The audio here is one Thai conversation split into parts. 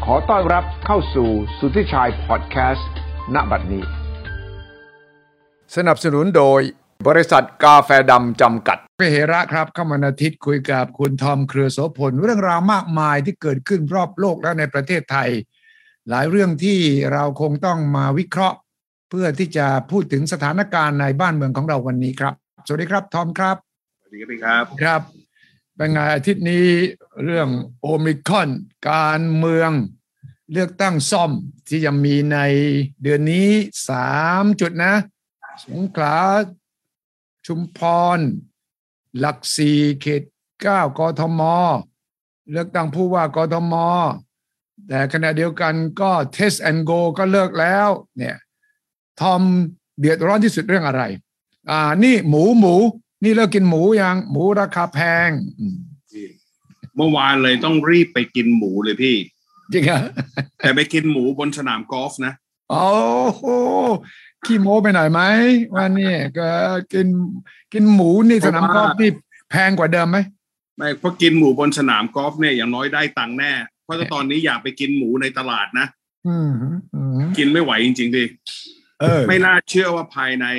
ขอต้อนรับเข้าสู่สุทธิชัยพอดแคสต์ณบัดนี้สนับสนุนโดยบริษัทกาแฟดำจำกัดเฮระครับเข้ามาอาทิตย์คุยกับคุณทอมเครือโสพลเรื่องราวมากมายที่เกิดขึ้นรอบโลกและในประเทศไทยหลายเรื่องที่เราคงต้องมาวิเคราะห์เพื่อที่จะพูดถึงสถานการณ์ในบ้านเมืองของเราวันนี้ครับสวัสดีครับทอมครับสวัสดีครับครับเป็นไงอาทิตย์นี้เรื่องโอมิครอนการเมืองเลือกตั้งซ่อมที่จะมีในเดือนนี้3จุดนะสงขลาชุมพรหลัก4เขต9กทมเลือกตั้งผู้ว่ากทมแต่ขณะเดียวกันก็ Test and Go ก็เลิกแล้วเนี่ยทอมเดือดร้อนที่สุดเรื่องอะไรนี่หมูนี่เลิกกินหมูยังหมูราคาแพงเมื่อวานเลยต้องรีบไปกินหมูเลยพี่จริงอะแต่ไปกินหมูบนสนามกอล์ฟนะโอ้โหขี้โม้ไปหน่อยไหมวันนี้ก็กินหมูนี่สนามกอล์ฟนี่แพงกว่าเดิมไหมไม่เพราะกินหมูบนสนามกอล์ฟเนี่ยอย่างน้อยได้ตังค์แน่เพราะตอนนี้อยากไปกินหมูในตลาดนะกินไม่ไหวจริงๆดิไม่น่าเชื่อว่าภายใน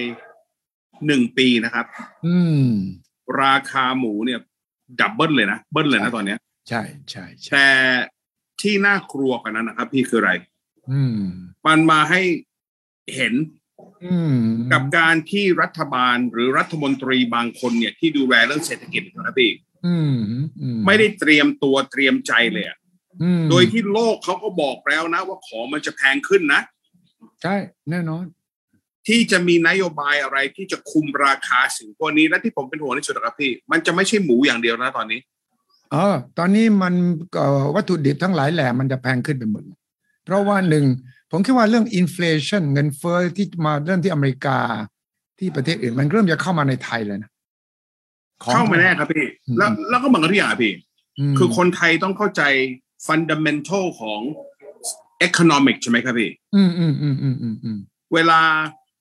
1 ปีนะครับราคาหมูเนี่ยดับเบิลเลยนะเบิ้ลเลยนะตอนนี้ใช่แต่ที่น่ากลัวกว่านั้นนะครับพี่คืออะไรมันมาให้เห็นกับการที่รัฐบาลหรือรัฐมนตรีบางคนเนี่ยที่ดูแลเรื่องเศรษฐกิจนะพี่ไม่ได้เตรียมตัวเตรียมใจเลยโดยที่โลกเขาก็บอกแล้วนะว่าของมันจะแพงขึ้นนะใช่แน่นอนที่จะมีนโยบายอะไรที่จะคุมราคาสิ่งพวกนี้และที่ผมเป็นห่วงที่สุดครับพี่มันจะไม่ใช่หมูอย่างเดียวนะตอนนี้ตอนนี้มันวัตถุดิบทั้งหลายแหล่มันจะแพงขึ้นไปหมดเพราะว่าหนึ่งผมคิดว่าเรื่องอินฟลชันเงินเฟ้อที่มาเริ่มที่อเมริกาที่ประเทศอื่นมันเริ่มจะเข้ามาในไทยเลยนะเข้ามาแน่ครับพี่แล้วก็เหมือนกันที่อย่างพี่คือคนไทยต้องเข้าใจฟันดัมเมนทัลของ economic ใช่ไหมครับพี่เวลา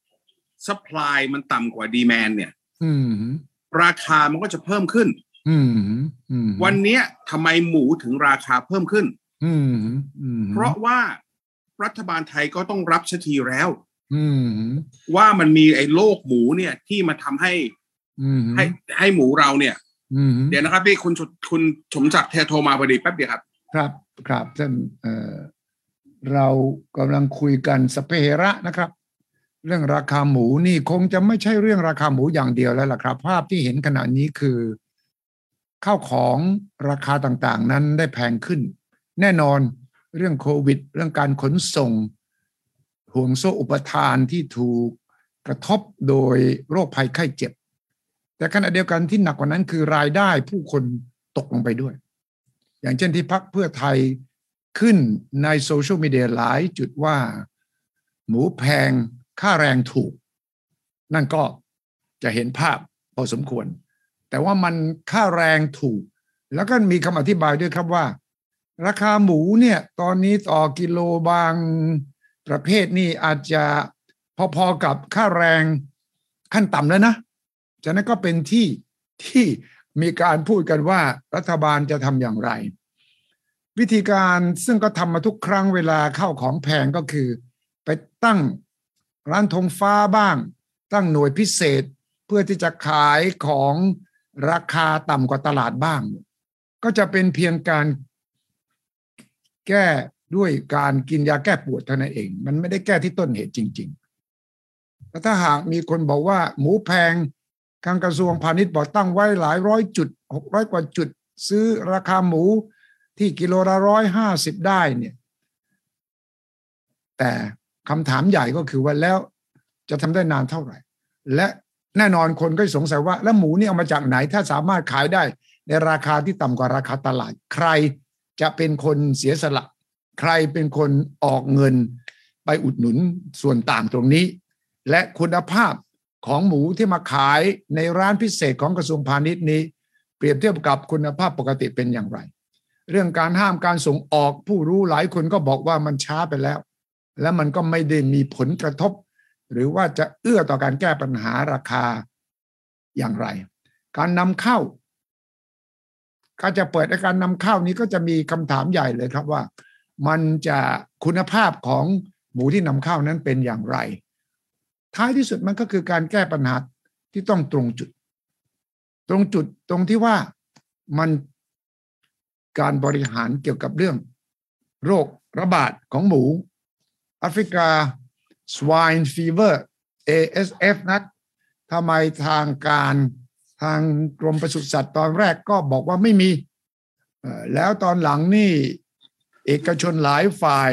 supply มันต่ำกว่า demand เนี่ยราคามันก็จะเพิ่มขึ้นวันนี้ทำไมหมูถึงราคาเพิ่มขึ้นเพราะว่ารัฐบาลไทยก็ต้องรับสักทีแล้วว่ามันมีไอ้โรคหมูเนี่ยที่มาทำให้หมูเราเนี่ยเดี๋ยวนะครับพี่คุณสมศักดิ์โทรมาพอดีแป๊บเดียวครับครับท่านเรากำลังคุยกันสเปเหระนะครับเรื่องราคาหมูนี่คงจะไม่ใช่เรื่องราคาหมูอย่างเดียวแล้วล่ะครับภาพที่เห็นขณะนี้คือข้าวของราคาต่างๆนั้นได้แพงขึ้นแน่นอนเรื่องโควิดเรื่องการขนส่งห่วงโซ่อุปทานที่ถูกกระทบโดยโรคภัยไข้เจ็บแต่ขณะเดียวกันที่หนักกว่านั้นคือรายได้ผู้คนตกลงไปด้วยอย่างเช่นที่พรรคเพื่อไทยขึ้นในโซเชียลมีเดียหลายจุดว่าหมูแพงค่าแรงถูกนั่นก็จะเห็นภาพพอสมควรแต่ว่ามันค่าแรงถูกแล้วก็มีคำอธิบายด้วยครับว่าราคาหมูเนี่ยตอนนี้ต่อกิโลบางประเภทนี่อาจจะพอๆกับค่าแรงขั้นต่ำแล้วนะฉะนั้นก็เป็นที่มีการพูดกันว่ารัฐบาลจะทำอย่างไรวิธีการซึ่งก็ทำมาทุกครั้งเวลาเข้าของแพงก็คือไปตั้งร้านธงฟ้าบ้างตั้งหน่วยพิเศษเพื่อที่จะขายของราคาต่ำกว่าตลาดบ้างก็จะเป็นเพียงการแก้ด้วยการกินยาแก้ปวดเท่านั้นเองมันไม่ได้แก้ที่ต้นเหตุจริงๆแต่ถ้าหากมีคนบอกว่าหมูแพงทางกระทรวงพาณิชย์บอกตั้งไว้หลายร้อยจุด600 กว่าจุดซื้อราคาหมูที่กิโลละ150ได้เนี่ยแต่คำถามใหญ่ก็คือว่าแล้วจะทำได้นานเท่าไหร่และแน่นอนคนก็สงสัยว่าแล้วหมูนี่เอามาจากไหนถ้าสามารถขายได้ในราคาที่ต่ำกว่าราคาตลาดใครจะเป็นคนเสียสละใครเป็นคนออกเงินไปอุดหนุนส่วนต่างตรงนี้และคุณภาพของหมูที่มาขายในร้านพิเศษของกระทรวงพาณิชย์นี้เปรียบเทียบกับคุณภาพปกติเป็นอย่างไรเรื่องการห้ามการส่งออกผู้รู้หลายคนก็บอกว่ามันช้าไปแล้วและมันก็ไม่ได้มีผลกระทบหรือว่าจะเอื้อต่อการแก้ปัญหาราคาอย่างไรการนำเข้าการจะเปิดการนำเข้านี้ก็จะมีคำถามใหญ่เลยครับว่ามันจะคุณภาพของหมูที่นำเข้านั้นเป็นอย่างไรท้ายที่สุดมันก็คือการแก้ปัญหาที่ต้องตรงจุดตรงที่ว่ามันการบริหารเกี่ยวกับเรื่องโรคระบาดของหมูแอฟริกา swine fever ASF นะทำไมทางกรมปศุสัตว์ตอนแรกก็บอกว่าไม่มีแล้วตอนหลังนี่เอกชนหลายฝ่าย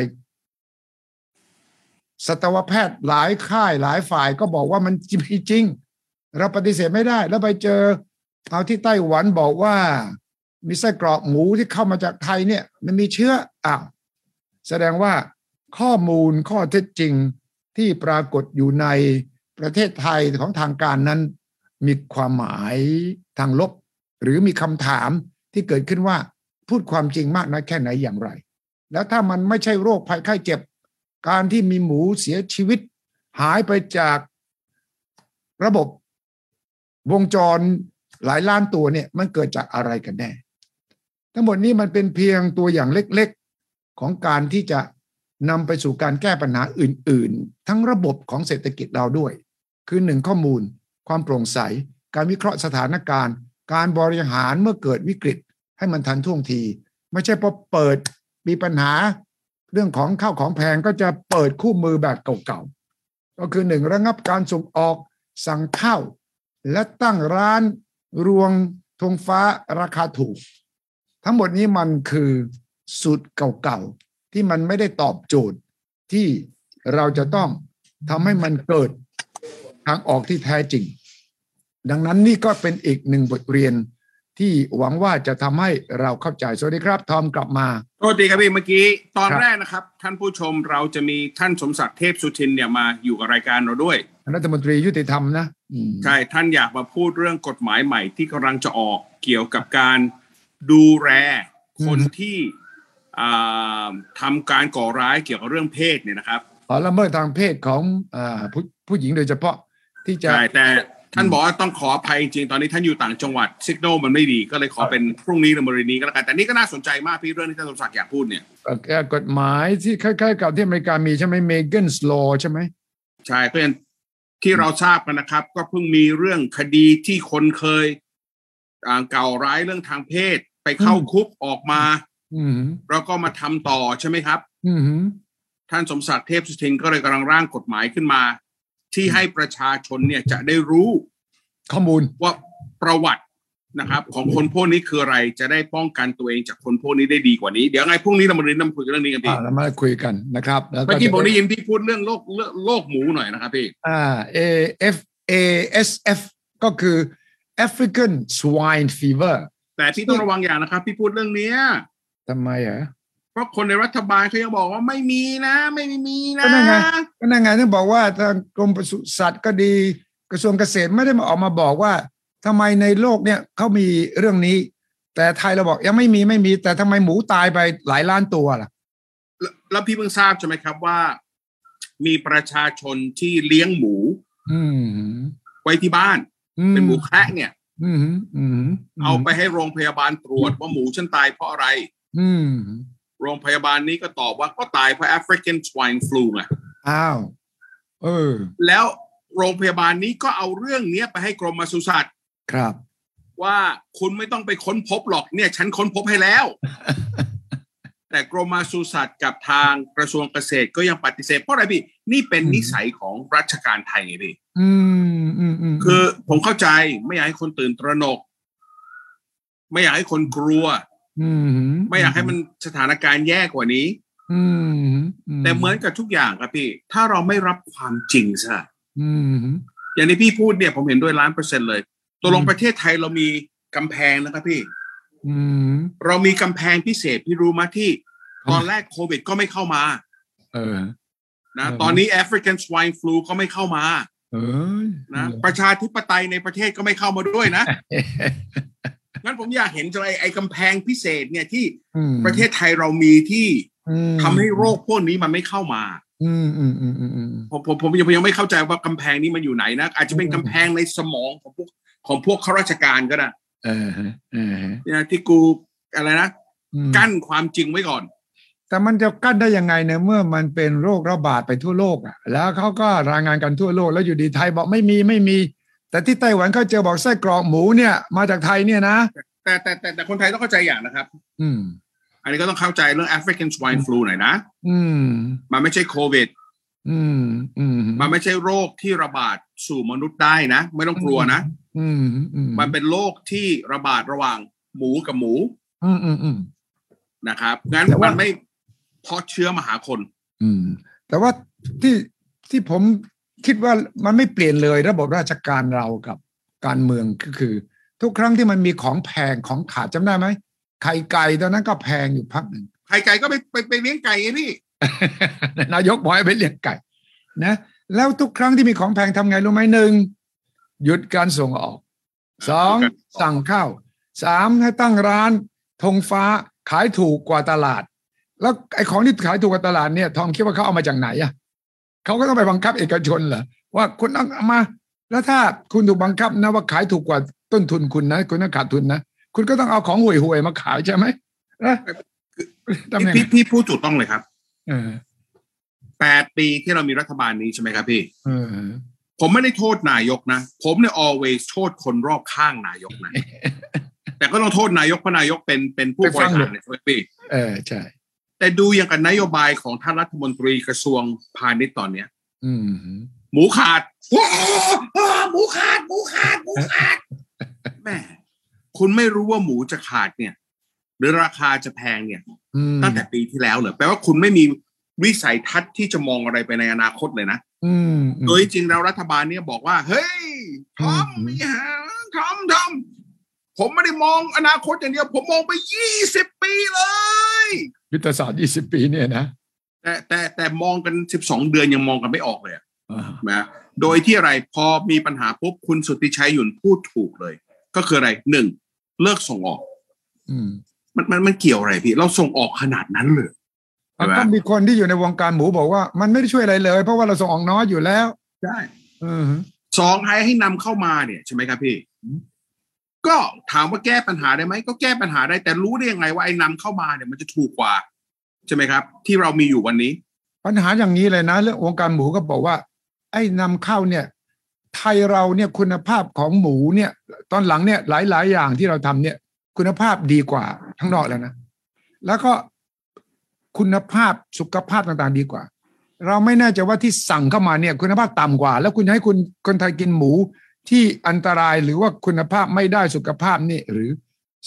สัตวแพทย์หลายค่ายหลายฝ่ายก็บอกว่ามันจริงเราปฏิเสธไม่ได้แล้วไปเจอเอาที่ไต้หวันบอกว่ามีไส้กรอกหมูที่เข้ามาจากไทยเนี่ยมันมีเชื้อแสดงว่าข้อมูลข้อเท็จจริงที่ปรากฏอยู่ในประเทศไทยของทางการนั้นมีความหมายทางลบหรือมีคำถามที่เกิดขึ้นว่าพูดความจริงมากน้อยแค่ไหนอย่างไรแล้วถ้ามันไม่ใช่โรคภัยไข้เจ็บการที่มีหมูเสียชีวิตหายไปจากระบบวงจรหลายล้านตัวเนี่ยมันเกิดจากอะไรกันแน่ทั้งหมดนี้มันเป็นเพียงตัวอย่างเล็กๆของการที่จะนำไปสู่การแก้ปัญหาอื่นๆทั้งระบบของเศรษฐกิจเราด้วยคือ1ข้อมูลความโปร่งใสการวิเคราะห์สถานการณ์การบริหารเมื่อเกิดวิกฤตให้มันทันท่วงทีไม่ใช่พอเปิดมีปัญหาเรื่องของข้าวของแพงก็จะเปิดคู่มือแบบเก่าๆก็คือ1ระงับการส่งออกสั่งข้าวและตั้งร้านรวงธงฟ้าราคาถูกทั้งหมดนี้มันคือสูตรเก่าๆที่มันไม่ได้ตอบโจทย์ที่เราจะต้องทำให้มันเกิดทางออกที่แท้จริงดังนั้นนี่ก็เป็นอีก1บทเรียนที่หวังว่าจะทำให้เราเข้าใจสวัสดีครับทอมกลับมาสวัสดีครับพี่เมื่อกี้ตอนแรกนะครับท่านผู้ชมเราจะมีท่านสมศักดิ์เทพสุทินเนี่ยมาอยู่กับรายการเราด้วยรัฐมนตรียุติธรรมนะใช่ท่านอยากมาพูดเรื่องกฎหมายใหม่ที่กำลังจะออกเกี่ยวกับการดูแลคนที่ทำการก่อร้ายเกี่ยวกับเรื่องเพศเนี่ยนะครับละเมิดทางเพศของผู้หญิงโดยเฉพาะที่จะใช่แต่ท่านบอกว่าต้องขออภัยจริงตอนนี้ท่านอยู่ต่างจังหวัดซิกโนมันไม่ดีก็เลยขอเป็นพรุ่งนี้หรือมะรืนนี้ก็แล้วกันแต่นี่ก็น่าสนใจมากพี่เรื่องที่ท่านสมศักดิ์อยากพูดเนี่ยกฎหมายที่คล้ายๆกับที่อเมริกามีใช่ไหม Megan's Law ใช่ไหมใช่ก็อย่างที่เราทราบกันนะครับก็เพิ่งมีเรื่องคดีที่คนเคยก่อร้ายเรื่องทางเพศไปเข้าคุกออกมาแล้วก็มาทำต่อใช่ไหมครับท่านสมศักดิ์เทพสุทินก็เลยกำลังร่างกฎหมายขึ้นมาที่ให้ประชาชนเนี่ยจะได้รู้ข้อมูลว่าประวัตินะครับของคนพวกนี้คืออะไรจะได้ป้องกันตัวเองจากคนพวกนี้ได้ดีกว่านี้เดี๋ยวไงพรุ่งนี้เรามาเรียนคุยกันเรื่องนี้กันพี่เรามาคุยกันนะครับแล้วเมื่อกี้ผมได้ยินพี่พูดเรื่องโรคหมูหน่อยนะครับพี่ ASF ก็คือ African Swine Fever แต่พี่ต้องระวังอย่างนะครับพี่พูดเรื่องนี้ทำไมเพราะคนในรัฐบาลเขายังบอกว่าไม่มีนะไม่มีนะก็นั่นไงต้องบอกว่าทางกรมปศุสัตว์ก็ดีกระทรวงเกษตรไม่ได้มาออกมาบอกว่าทำไมในโลกเนี่ยเขามีเรื่องนี้แต่ไทยเราบอกยังไม่มีแต่ทำไมหมูตายไปหลายล้านตัวล่ะแล้วพี่เพิ่งทราบใช่ไหมครับว่ามีประชาชนที่เลี้ยงหมูไว้ที่บ้านเป็นหมูแคระเนี่ยเอาไปให้โรงพยาบาลตรวจว่าหมูฉันตายเพราะอะไรโรงพยาบาลนี้ก็ตอบว่าก็ตายเพราะ African Swine Flu ไงแล้วโรงพยาบาลนี้ก็เอาเรื่องนี้ไปให้กรมปศุสัตว์ครับว่าคุณไม่ต้องไปค้นพบหรอกเนี่ยฉันค้นพบให้แล้ว แต่กรมปศุสัตว์กับทางกระทรวงเกษตรก็ยังปฏิเสธเพราะอะไรพี่นี่เป็นนิสัยของราชการไทยไงพี่คือผมเข้าใจไม่อยากให้คนตื่นตระหนกไม่อยากให้คนกลัวไม่อยากให้มันสถานการณ์แย่กว่านี้แต่เหมือนกับทุกอย่างครับพี่ถ้าเราไม่รับความจริงซะอย่างที่พี่พูดเนี่ยผมเห็นด้วย1,000,000%เลยตัวลงประเทศไทยเรามีกำแพงนะครับพี่เรามีกำแพงพิเศษพี่รู้มาที่ตอนแรกโควิดก็ไม่เข้ามานะตอนนี้ African Swine Flu ก็ไม่เข้ามานะประชาธิปไตยในประเทศก็ไม่เข้ามาด้วยนะงั้นผมอยากเห็นจะไอ้กำแพงพิเศษเนี่ยที่ประเทศไทยเรามีที่ทำให้โรคพวกนี้มันไม่เข้ามาผมยังไม่เข้าใจว่ากำแพงนี้มันอยู่ไหนนะอาจจะเป็นกำแพงในสมองของพวกข้าราชการก็ได้เนี่ยที่กูอะไรนะกั้นความจริงไว้ก่อนแต่มันจะกั้นได้ยังไงเนี่ยเมื่อมันเป็นโรคระบาดไปทั่วโลกอ่ะแล้วเขาก็รายงานกันทั่วโลกแล้วอยู่ดีไทยบอกไม่มีแต่ที่ไต้หวันเขาเจอบอกไส้กรอกหมูเนี่ยมาจากไทยเนี่ยนะแต่คนไทยต้องเข้าใจอย่างนะครับอันนี้ก็ต้องเข้าใจเรื่อง African Swine Flu หน่อยนะมันไม่ใช่โควิดมันไม่ใช่โรคที่ระบาดสู่มนุษย์ได้นะไม่ต้องกลัวนะมันเป็นโรคที่ระบาดระหว่างหมูกับหมูนะครับงั้นมันไม่เพาะเชื้อมาหาคนแต่ว่าที่ผมคิดว่ามันไม่เปลี่ยนเลยระบบราชการเรากับการเมืองก็คือทุกครั้งที่มันมีของแพงของขาดจำได้ไหมไข่ไก่ตอนนั้นก็แพงอยู่พักหนึ่งไข่ไก่ก็ไปเลี้ยงไก่ไงพี่นายกบอกให้ไปเลี้ยงไก่นะแล้วทุกครั้งที่มีของแพงทำไงรู้ไหมหนึ่งหยุดการส่งออกสองสั่งข้าวสามให้ตั้งร้านธงฟ้าขายถูกกว่าตลาดแล้วไอ้ของที่ขายถูกกว่าตลาดเนี่ยทอมคิดว่าเขาเอามาจากไหนอ่ะเขาก็ต้องไปบังคับเอกชนเหรอว่าคุณเอามาแล้วถ้าคุณถูกบังคับนะว่าขายถูกกว่าต้นทุนคุณนะคุณต้องขาดทุนนะคุณก็ต้องเอาของห่วยๆมาขายใช่ไหมพี่พูดถูกต้องเลยครับ8 ปีที่เรามีรัฐบาลนี้ใช่ไหมครับพี่ผมไม่ได้โทษนายกนะผมเนี่ย always โทษคนรอบข้างนายกนะแต่ก็ต้องโทษนายกเพราะนายกเป็นผู้บริหารเนี่ยพี่ใช่แต่ดูอย่างกับนโยบายของท่านรัฐมนตรีกระทรวงพาณิชย์ตอนเนี้ยหมูขาดหมูขาดแม่คุณไม่รู้ว่าหมูจะขาดเนี่ยหรือราคาจะแพงเนี่ยตั้งแต่ปีที่แล้วเหรอแปลว่าคุณไม่มีวิสัยทัศน์ที่จะมองอะไรไปในอนาคตเลยนะโดยจริงแล้วรัฐบาลเนี่ยบอกว่าเฮ้ยทอมผมไม่ได้มองอนาคตอย่างเดียวผมมองไป20 ปีเลยยุทธศาสตร์20 ปีเนี่ยนะแต่มองกัน12 เดือนยังมองกันไม่ออกเลยนะโดยที่อะไรพอมีปัญหาปุ๊บคุณสุทธิชัยหยุ่นพูดถูกเลยก็คืออะไร1เลิกส่งออกมันเกี่ยวอะไรพี่เราส่งออกขนาดนั้นเลยก็มีคนที่อยู่ในวงการหมูบอกว่ามันไม่ได้ช่วยอะไรเลยเพราะว่าเราส่งออกน้อยอยู่แล้วใช่2ให้นำเข้ามาเนี่ยใช่ไหมครับพี่ก็ถามว่าแก้ปัญหาได้ไหมก็แก้ปัญหาได้แต่รู้ได้ยังไงว่าไอ้นำเข้ามาเนี่ยมันจะถูกกว่าใช่ไหมครับที่เรามีอยู่วันนี้ปัญหาอย่างนี้เลยนะเรื่องวงการหมูก็บอกว่าไอ้นำเข้าเนี่ยไทยเราเนี่ยคุณภาพของหมูเนี่ยตอนหลังเนี่ยหลายอย่างที่เราทำเนี่ยคุณภาพดีกว่าทั้งนอกแล้วนะแล้วก็คุณภาพสุขภาพต่างๆดีกว่าเราไม่แน่ใจว่าที่สั่งเข้ามาเนี่ยคุณภาพต่ำกว่าแล้วคุณให้คนไทยกินหมูที่อันตรายหรือว่าคุณภาพไม่ได้สุขภาพนี่หรือ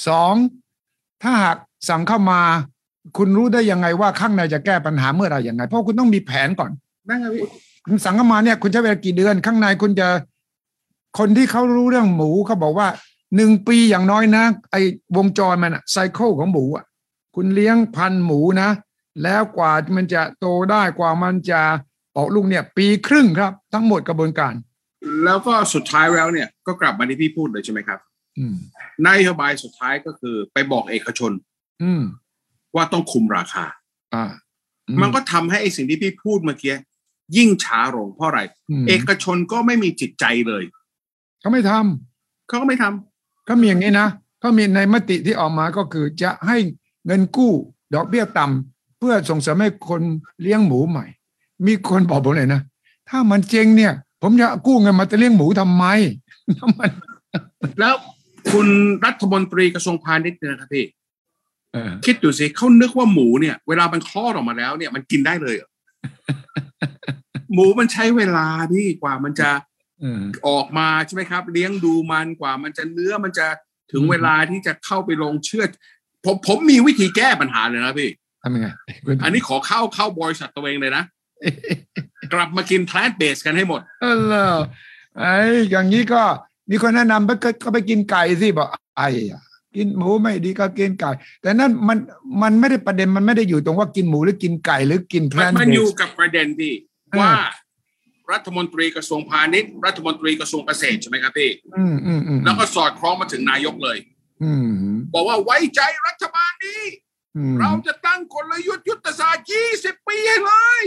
2ถ้าหากสั่งเข้ามาคุณรู้ได้ยังไงว่าข้างในจะแก้ปัญหาเมื่อไหร่ยังไงเพราะคุณต้องมีแผนก่อนคุณสั่งเข้ามาเนี่ยคุณใช้เวลากี่เดือนข้างในคุณจะคนที่เขารู้เรื่องหมูเขาบอกว่า1 ปีอย่างน้อยนะไอ้วงจรมันไซเคิลของหมูอ่ะคุณเลี้ยงพันธุ์หมูนะแล้วกว่ามันจะโตได้กว่ามันจะออกลูกเนี่ย1 ปีครึ่งครับทั้งหมดกระบวนการแล้วก็สุดท้ายแล้วเนี่ยก็กลับมาที่พี่พูดเลยใช่ไหมครับนโยบายสุดท้ายก็คือไปบอกเอกชนว่าต้องคุมราคามันก็ทำให้ไอ้สิ่งที่พี่พูดเมื่อกี้ยิ่งช้าลงเพราะอะไรเอกชนก็ไม่มีจิตใจเลยเขาไม่ทำเขามีอย่างนี้นะเขามีในมติที่ออกมาก็คือจะให้เงินกู้ดอกเบี้ยต่ำเพื่อส่งเสริมให้คนเลี้ยงหมูใหม่มีคนบอกผมเลยนะถ้ามันเจ๊งเนี่ยผมจะกู้เงินมาจะเลี้ยงหมูทำไมแล้วคุณรัฐมนตรีกระทรวงพาณิชย์นะครับพี่คิดดูสิเขานึกว่าหมูเนี่ยเวลามันคลอดออกมาแล้วเนี่ยมันกินได้เลยเหรอ หมูมันใช้เวลาพี่กว่ามันจะออกมาใช่ไหมครับเลี้ยงดูมันกว่ามันจะเนื้อมันจะถึงเวลาที่จะเข้าไปลงเชือดผมมีวิธีแก้ปัญหาเลยนะพี่ทำยังไงอันนี้ขอเข้าบริษัทตัวเองเลยนะ กลับมากิน plant based กันให้หมดไอ้อย่างนี้ก็มีคนแนะนำก็ไปกินไก่สิบอกกินหมูไม่ดีก็กินไก่แต่นั่นมันไม่ได้ประเด็นมันไม่ได้อยู่ตรงว่ากินหมูหรือกินไก่หรือกิน plant based มันอยู่กับประเด็นที่ว่ารัฐมนตรีกระทรวงพาณิชย์รัฐมนตรีกระทรวงเกษตรใช่ไหมครับพี่แล้วก็สอดคล้องมาถึงนายกเลยบอกว่าไว้ใจรัฐบาลนี้เราจะตั้งกลยุทธศาสตร์20 ปีให้เลย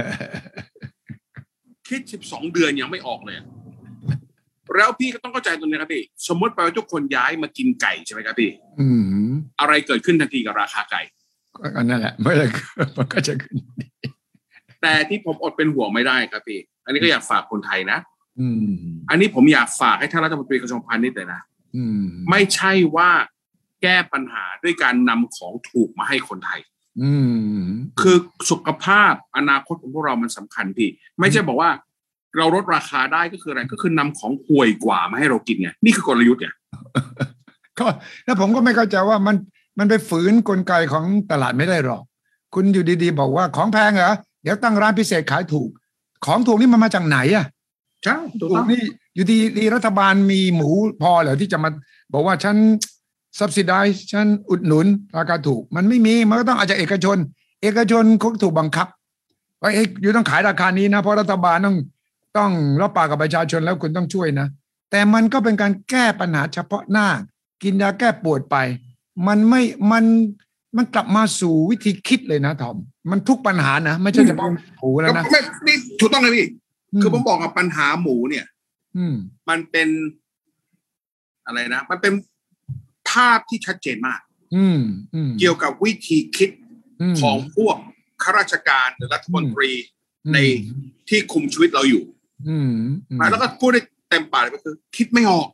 คิด12 เดือนยังไม่ออกเลยแล้วพี่ก็ต้องเข้าใจตรงนี้ครับพี่สมมติไปว่าทุกคนย้ายมากินไก่ใช่ไหมครับพี่อะไรเกิดขึ้นทันทีกับราคาไก่อันนั้นแหละไม่ได้มันก็จะขึ้นแต่ที่ผมอดเป็นห่วงไม่ได้ครับพี่อันนี้ก็อยากฝากคนไทยนะอันนี้ผมอยากฝากให้ท่านรัฐมนตรีกระทรวงพาณิชย์เลยนะไม่ใช่ว่าแก้ปัญหาด้วยการนำของถูกมาให้คนไทยคือสุขภาพอนาคตของพวกเรามันสำคัญพี่ไม่ใช่บอกว่าเราลดราคาได้ก็คืออะไรก็คือนำของห่วยกว่ามาให้เรากินไงนี่คือกลยุทธ์ไงก็แล้วผมก็ไม่เข้าใจว่ามันไปฝืนกลไกของตลาดไม่ได้หรอกคุณอยู่ดีๆบอกว่าของแพงเหรอเดี๋ยวตั้งร้านพิเศษขายถูกของถูกนี่มันมาจากไหนอ่ะใช่ถูกนี่อยู่ดีรัฐบาลมีหมูพอเหรอที่จะมาบอกว่าฉันsubsidize ฉันอุดหนุนราคาถูกมันไม่มีมันก็ต้องอาจจะเอกชนเขาถูกบังคับว่าอยู่ต้องขายราคานี้นะเพราะรัฐบาลต้องรับปากกับประชาชนแล้วคุณต้องช่วยนะแต่มันก็เป็นการแก้ปัญหาเฉพาะหน้ากินยาแก้ปวดไปมันกลับมาสู่วิธีคิดเลยนะทอมมันทุกปัญหานะไม่ใช่เฉพาะหมูแล้วนะนี่ถูกต้องเลยพี่คือผมบอกกับปัญหาหมูเนี่ยมันเป็นอะไรนะมันเป็นภาพที่ชัดเจนมากเกี่ยวกับวิธีคิดของพวกข้าราชการหรือรัฐมนตรีในที่คุมชีวิตเราอยู่แล้วก็พูดได้เต็มปากก็คือคิดไม่ออก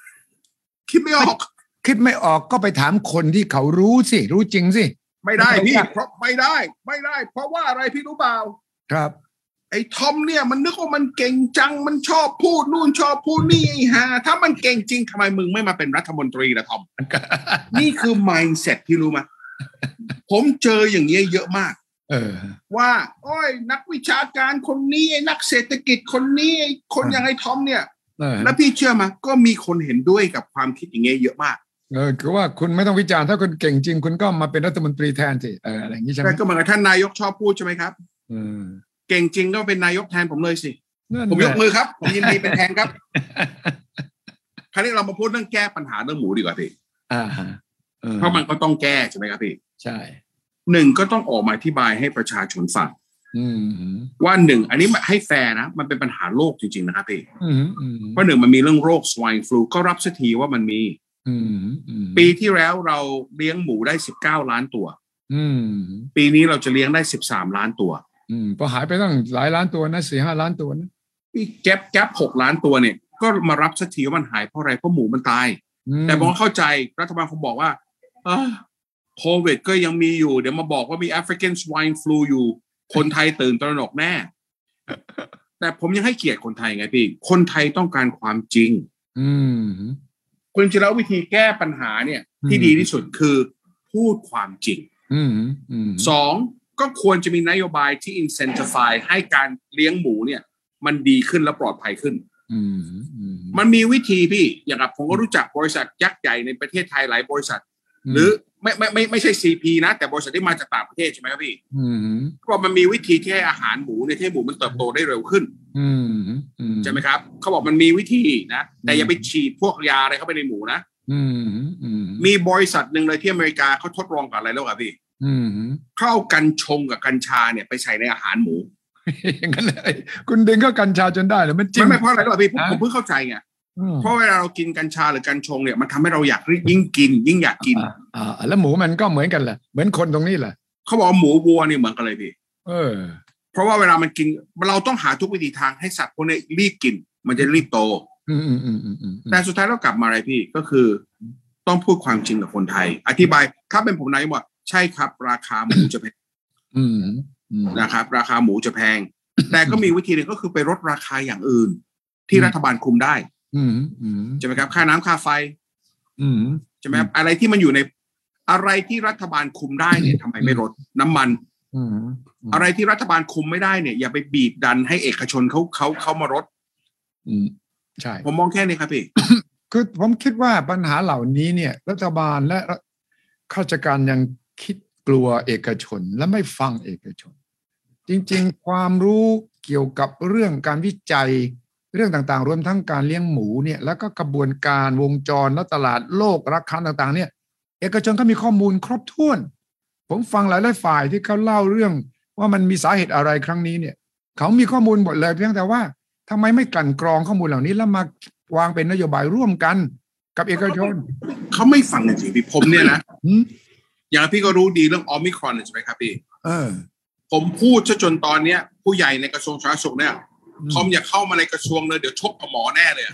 ก็ไปถามคนที่เขารู้สิรู้จริงสิไม่ได้พี่เพราะไม่ได้เพราะว่าอะไรพี่รู้เปล่าครับไอ้ทอมเนี่ยมันนึกว่ามันเก่งจังมันชอบพูดนู่นชอบพูดนี่ฮะถ้ามันเก่งจริงทำไมมึงไม่มาเป็นรัฐมนตรีล่ะทอม นี่คือ mindset ที่รู้ไหม ผมเจออย่างเงี้ยเยอะมากว่าโอ้ยนักวิชาการคนนี้ไอ้นักเศรษฐกิจคนนี้ไอ้คนอย่างไอ้ทอมเนี่ยแล้วพี่เชื่อไหมก็มีคนเห็นด้วยกับความคิดอย่างเงี้ยเยอะมากคือว่าคุณไม่ต้องวิจารณ์ถ้าคุณเก่งจริงคุณก็มาเป็นรัฐมนตรีแทนสิอะไรอย่างนี้ใช่ไหมก็เหมือนกับท่านนายกชอบพูดใช่ไหมครับเก่งจริงก็เป็นนายกแทนผมเลยสิผมยกมือครับผมยินดีเป็นแทนครับคราวนี้เรามาพูดเรื่องแก้ปัญหาเรื่องหมูดีกว่าพี่เพราะมันก็ต้องแก้ใช่ไหมครับพี่ใช่หนึ่งก็ต้องออกมาอธิบายให้ประชาชนฟังว่าหนึ่งอันนี้ให้แฟร์นะมันเป็นปัญหาโลกจริงๆนะครับพี่เพราะหนึ่งมันมีเรื่องโรค swine flu ก็รับสักทีว่ามันมีปีที่แล้วเราเลี้ยงหมูได้19 ล้านตัวปีนี้เราจะเลี้ยงได้13 ล้านตัวพอหายไปตั้งหลายล้านตัวนะ4-5 ล้านตัวนะแก๊ป6 ล้านตัวเนี่ยก็มารับสักทีว่ามันหายเพราะอะไรเพราะหมูมันตายแต่ผมเข้าใจรัฐบาลคงบอกว่าโควิดก็ยังมีอยู่เดี๋ยวมาบอกว่ามี African swine flu อยู่คนไทยตื่นตระหนกแน่แต่ผมยังให้เกียรติคนไทยไงพี่คนไทยต้องการความจริงคุณจะแล้ววิธีแก้ปัญหาเนี่ยที่ดีที่สุดคือพูดความจริงสองก็ควรจะมีนโยบายที่ incentivize ให้การเลี้ยงหมูเนี่ยมันดีขึ้นและปลอดภัยขึ้นมันมีวิธีพี่อย่างกับผมก็รู้จักบริษัทยักษ์ใหญ่ในประเทศไทยหลายบริษัทหรือไม่ใช่ CP นะแต่บริษัทที่มาจากต่างประเทศใช่ไหมครับพี่ก็มันมีวิธีที่ให้อาหารหมูเนี่ยให้หมูมันเติบโตได้เร็วขึ้นใช่ไหมครับเขาบอกมันมีวิธีนะแต่อย่าไปฉีดพวกยาอะไรเข้าไปในหมูนะมีบริษัทหนึ่งเลยที่อเมริกาเขาทดลองกับอะไรแล้วครับพี่เข้ากัญชงกับกัญชาเนี่ยไปใส่ในอาหารหมูอย่างนั้นเลยคุณดึงเข้ากัญชาจนได้หรือมันจริงไม่เพราะอะไรหรอกพี่ผมเพิ่งเข้าใจไงเพราะเวลาเรากินกัญชาหรือกัญชงเนี่ยมันทำให้เราอยากยิ่งกินยิ่งอยากกินแล้วหมูมันก็เหมือนกันแหละเหมือนคนตรงนี้แหละเขาบอกหมูวัวนี่เหมือนกันเลยพี่เพราะว่าเวลามันกินเราต้องหาทุกวิธีทางให้สัตว์พวกนี้รีบกินมันจะรีบโตแต่สุดท้ายเรากลับมาอะไรพี่ก็คือต้องพูดความจริงกับคนไทยอธิบายถ้าเป็นผมนายบอกใช่ครับราคาหมูจะแพงนะครับราคาหมูจะแพงแต่ก็มีวิธีหนึ่งก็คือไปลดราคาอย่างอื่นที่รัฐบาลคุมได้ใช่ไหมครับค่าน้ำค่าไฟใช่ไหมครับอะไรที่มันอยู่ในอะไรที่รัฐบาลคุมได้เนี่ยทำไมไม่ลดน้ำมันอะไรที่รัฐบาลคุมไม่ได้เนี่ยอย่าไปบีบดันให้เอกชนเขามาลดใช่ผมมองแค่นี้ครับพี่คือผมคิดว่าปัญหาเหล่านี้เนี่ยรัฐบาลและข้าราชการยังคิดกลัวเอกชนและไม่ฟังเอกชนจริงๆความรู้เกี่ยวกับเรื่องการวิจัยเรื่องต่างๆรวมทั้งการเลี้ยงหมูเนี่ยแล้วก็กระบวนการวงจรและตลาดโลกราคาต่างๆเนี่ยเอกชนก็มีข้อมูลครบถ้วนผมฟังหลายๆฝ่ายที่เขาเล่าเรื่องว่ามันมีสาเหตุอะไรครั้งนี้เนี่ยเขามีข้อมูลหมดเลยเพียงแต่ว่าทำไมไม่กลั่นกรองข้อมูลเหล่านี้แล้วมาวางเป็นนโยบายร่วมกันกับเอกชนเขาไม่ฟังจริงๆพี่ผมเนี่ยนะอย่างพี่ก็รู้ดีเรื่องโอมิครอนใช่ไหมครับพี่ผมพูดจนตอนเนี้ยผู้ใหญ่ในกระทรวงสาธารณสุขเนี่ยทอมอยากเข้ามาในกระทรวงเลยเดี๋ยวชกกับหมอแน่เลย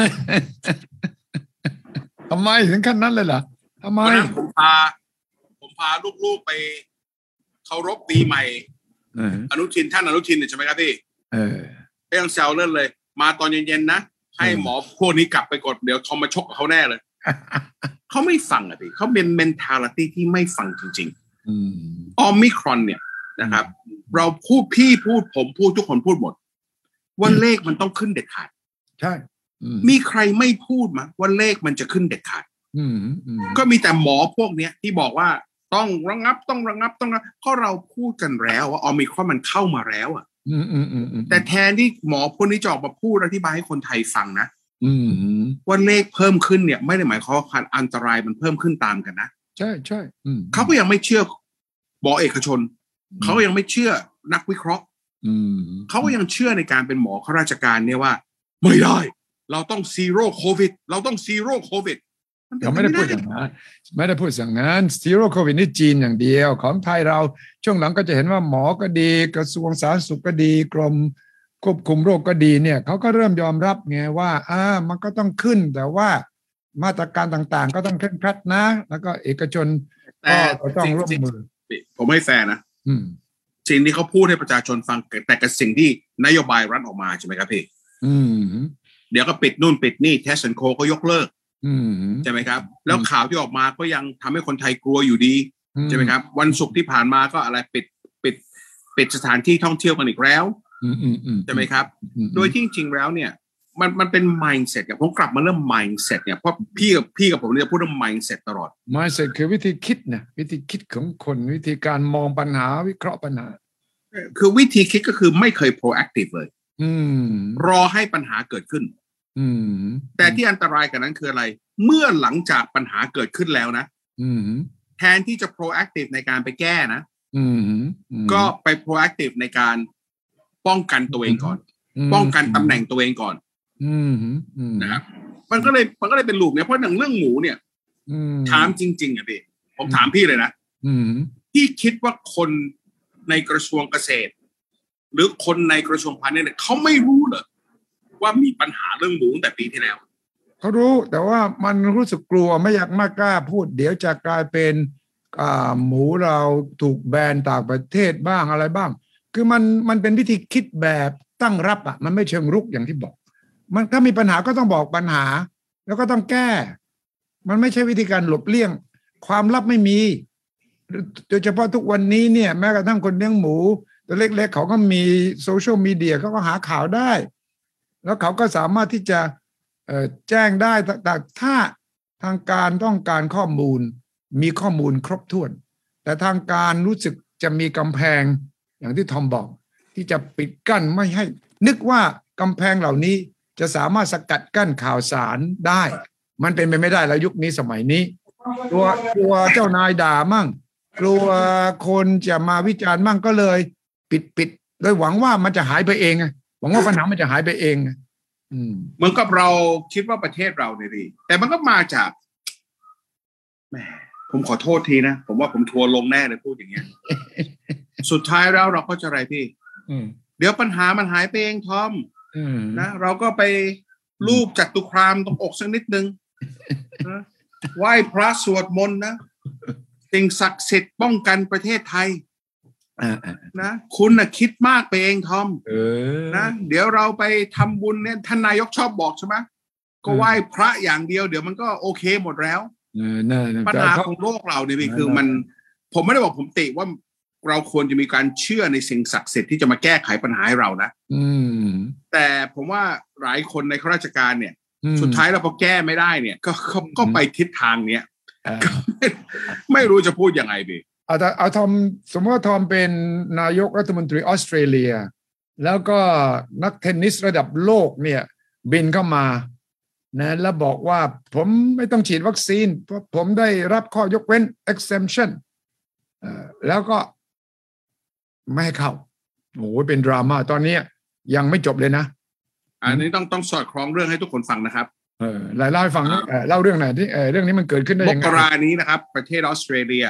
ทำไมถึงขั้นนั้นเลยล่ะทำไมผมพาลูกๆไปเคารพปีใหม่อนุทินท่านอนุทินใช่ไหมครับพี่ก็ยังแซวเล่นเลยมาตอนเย็นๆนะให้หมอพวกนี้กลับไปกดเดี๋ยวทอมมาชกกับเขาแน่เลย เขาไม่ฟังอ่ะพี่เขาเป็น mentality ที่ไม่ฟังจริงๆโอมิครอนเนี่ยนะครับเราพูดพี่พูดผมพูดทุกคนพูดหมดว่าเลขมันต้องขึ้นเด็ดขาดใช่มีใครไม่พูดมั้ยว่าเลขมันจะขึ้นเด็ดขาดก็มีแต่หมอพวกเนี้ยที่บอกว่าต้องระงับก็เราพูดกันแล้วว่าโอมิครอนมันเข้ามาแล้วอ่ะแต่แทนที่หมอพวกนี้จะออกมาพูดอธิบายให้คนไทยฟังนะว่าเลขเพิ่มขึ้นเนี่ยไม่ได้หมายความว่าอันตรายมันเพิ่มขึ้นตามกันนะใช่ใช่เขาก็ยังไม่เชื่อหมอเอกชนเขายังไม่เชื่อนักวิเคราะห์เขาก็ยังเชื่อในการเป็นหมอข้าราชการเนี่ยว่าไม่ได้เราต้องซีโร่โควิดเราต้องซีโร่โควิดเราไม่ได้พูดอย่างนั้นไม่ได้พูดอย่างนั้นซีโร่โควิดนี่จีนอย่างเดียวของไทยเราช่วงหลังก็จะเห็นว่าหมอก็ดีกระทรวงสาธารณสุขก็ดีกรมควบคุมโรคก็ดีเนี่ยเขาก็เริ่มยอมรับไงว่ามันก็ต้องขึ้นแต่ว่ามาตรการต่างๆก็ต้องเคร่งครัดนะแล้วก็เอกชนก็ต้องร่วมมือผมไม่แฟร์นะสิ่งที่เขาพูดให้ประชาชนฟังแต่กับสิ่งที่นโยบายรัฐออกมาใช่ไหมครับพี่เดี๋ยวก็ปิดนู่นปิดนี่เทสแอนด์โคก็ยกเลิกใช่ไหมครับแล้วข่าวที่ออกมาก็ยังทำให้คนไทยกลัวอยู่ดีใช่ไหมครับวันศุกร์ที่ผ่านมาก็อะไรปิดสถานที่ท่องเที่ยวกันอีกแล้วใช่ไหมครับโดยที่จริงๆแล้วเนี่ยมันเป็น mindset เนี่ยผมกลับมาเรื่อง mindset เนี่ยเพราะพี่กับผมเนี่ยพูดเรื่อง mindset ตลอด mindset คือวิธีคิดนะวิธีคิดของคนวิธีการมองปัญหาวิเคราะห์ปัญหาคือวิธีคิดก็คือไม่เคย proactive เลยรอให้ปัญหาเกิดขึ้นแต่ที่อันตรายกันนั้นคืออะไรเมื่อหลังจากปัญหาเกิดขึ้นแล้วนะแทนที่จะ proactive ในการไปแก้นะก็ไป proactive ในการป้องกันตัวเองก่อนป้องกันตำแหน่งตัวเองก่อนนะครับมันก็เลยเป็นลูปเนี่ยเพราะอย่างเรื่องหมูเนี่ยถามจริงๆอ่ะพี่ผมถามพี่เลยนะพี่คิดว่าคนในกระทรวงเกษตรหรือคนในกระทรวงพาณิชย์เนี่ยเขาไม่รู้เหรอว่ามีปัญหาเรื่องหมูตั้งแต่ปีที่แล้วเขารู้แต่ว่ามันรู้สึกกลัวไม่อยากมากกล้าพูดเดี๋ยวจะกลายเป็นหมูเราถูกแบนต่างประเทศบ้างอะไรบ้างคือมันเป็นวิธีคิดแบบตั้งรับอ่ะมันไม่เชิงรุกอย่างที่บอกมันถ้ามีปัญหาก็ต้องบอกปัญหาแล้วก็ต้องแก้มันไม่ใช่วิธีการหลบเลี่ยงความลับไม่มีโดยเฉพาะทุกวันนี้เนี่ยแม้กระทั่งคนเลี้ยงหมูตัวเล็กๆเขาก็มีโซเชียลมีเดียเขาก็หาข่าวได้แล้วเขาก็สามารถที่จะแจ้งได้แต่ถ้าทางการต้องการข้อมูลมีข้อมูลครบถ้วนแต่ทางการรู้สึกจะมีกำแพงอย่างที่ทอมบอกที่จะปิดกั้นไม่ให้นึกว่ากำแพงเหล่านี้จะสามารถสกัดกั้นข่าวสารได้มันเป็นไปไม่ได้แล้วยุคนี้สมัยนี้กลัวเจ้านายด่ามั่งกลัวคนจะมาวิจารณ์มั่งก็เลยปิดโดยหวังว่ามันจะหายไปเองหวังว่าปัญหามันจะหายไปเองเหมือนกับเราคิดว่าประเทศเราเนี่ยดีแต่มันก็มาจากแหมผมขอโทษทีนะผมว่าผมทัวร์ลงแน่เลยพูดอย่างเงี้ย สุดท้ายแล้วเราก็จะอะไรพี่เดี๋ยวปัญหามันหายไปเองทอมนะเราก็ไปรูปจัตุคามตรงอกสักนิดนึงนะไหว้พระสวดมนต์นะสิ่งศักดิ์สิทธิ์ป้องกันประเทศไทยนะคุณน่ะคิดมากไปเองทอมนะเดี๋ยวเราไปทำบุญเนี่ยท่านนายกชอบบอกใช่ไหมก็ไหว้พระอย่างเดียวเดี๋ยวมันก็โอเคหมดแล้วปัญหาของโลกเราเนี่ยคือมันผมไม่ได้บอกผมติว่าเราควรจะมีการเชื่อในสิ่งศักดิ์สิทธิ์ที่จะมาแก้ไขปัญหาให้เรานะแต่ผมว่าหลายคนในข้าราชการเนี่ยสุดท้ายเราพอแก้ไม่ได้เนี่ยก็ไปทิศทางเนี้ยไม่รู้จะพูดยังไงดีเอาทอมสมมติว่าทอมเป็นนายกรัฐมนตรีออสเตรเลียแล้วก็นักเทนนิสระดับโลกเนี่ยบินเข้ามานะแล้วบอกว่าผมไม่ต้องฉีดวัคซีนเพราะผมได้รับข้อยกเว้น exemption แล้วก็ไม่ให้เข้าโอ้ยเป็นดราม่าตอนนี้ยังไม่จบเลยนะอันนี้ต้องสอดคล้องเรื่องให้ทุกคนฟังนะครับเล่าให้ฟังเล่าเรื่องไหนที่เรื่องนี้มันเกิดขึ้นได้ยังไงมกรานี้นะครับประเทศออสเตรเลีย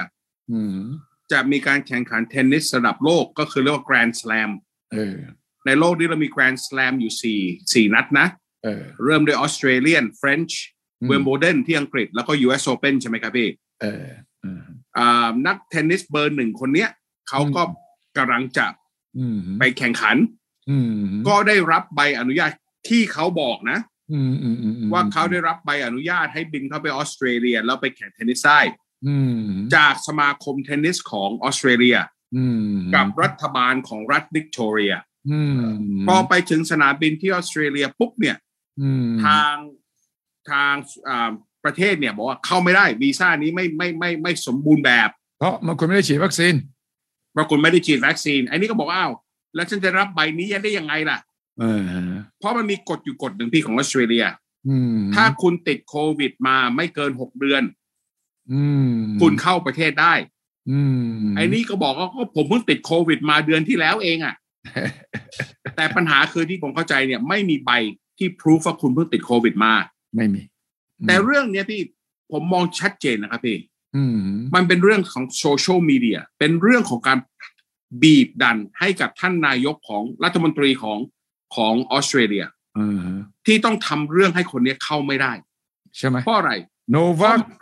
จะมีการแข่งขันเทนนิสระดับโลกก็คือเรียกว่าแกรนด์สแลมในโลกนี้เรามีแกรนด์สแลมอยู่สี่นัดนะเริ่มด้วยออสเตรเลียนเฟรนช์เวิมเบิลดันที่อังกฤษแล้วก็ US Open ใช่ไหมครับพี่นักเทนนิสเบอร์หนึ่งคนเนี้ยเขาก็กำลังจะไปแข่งขันก็ได้รับใบอนุญาตที่เขาบอกนะว่าเขาได้รับใบอนุญาตให้บินเข้าไปออสเตรเลียแล้วไปแข่งเทนนิสได้จากสมาคมเทนนิสของออสเตรเลียกับรัฐบาลของรัฐวิกตอเรียพอไปถึงสนามบินที่ออสเตรเลียปุ๊บเนี่ยทางประเทศเนี่ยบอกว่าเข้าไม่ได้วีซ่านี้ไม่สมบูรณ์แบบเพราะมันคุณไม่ได้ฉีดวัคซีนปรากฏไม่ได้ฉีดวัคซีนไอ้นี่ก็บอกอ้าวแล้วฉันจะรับใบนี้ได้ยังไงล่ะเพราะมันมีกฎอยู่กฎหนึ่งพี่ของออสเตรเลียถ้าคุณติดโควิดมาไม่เกิน6 เดือนคุณเข้าประเทศได้ไอ้นี่ก็บอกว่าผมเพิ่งติดโควิดมาเดือนที่แล้วเองอ่ะ แต่ปัญหาคือที่ผมเข้าใจเนี่ยไม่มีใบที่พิสูจว่าคุณเพิ่งติดโควิดมาไม่มีแต่เรื่องนี้พี่ผมมองชัดเจนนะครับพี่มันเป็นเรื่องของโซเชียลมีเดียเป็นเรื่องของการบีบดันให้กับท่านนายกของรัฐมนตรีของออสเตรเลียที่ต้องทำเรื่องให้คนนี้เข้าไม่ได้ใช่ไหมเพราะอะไรโนวัค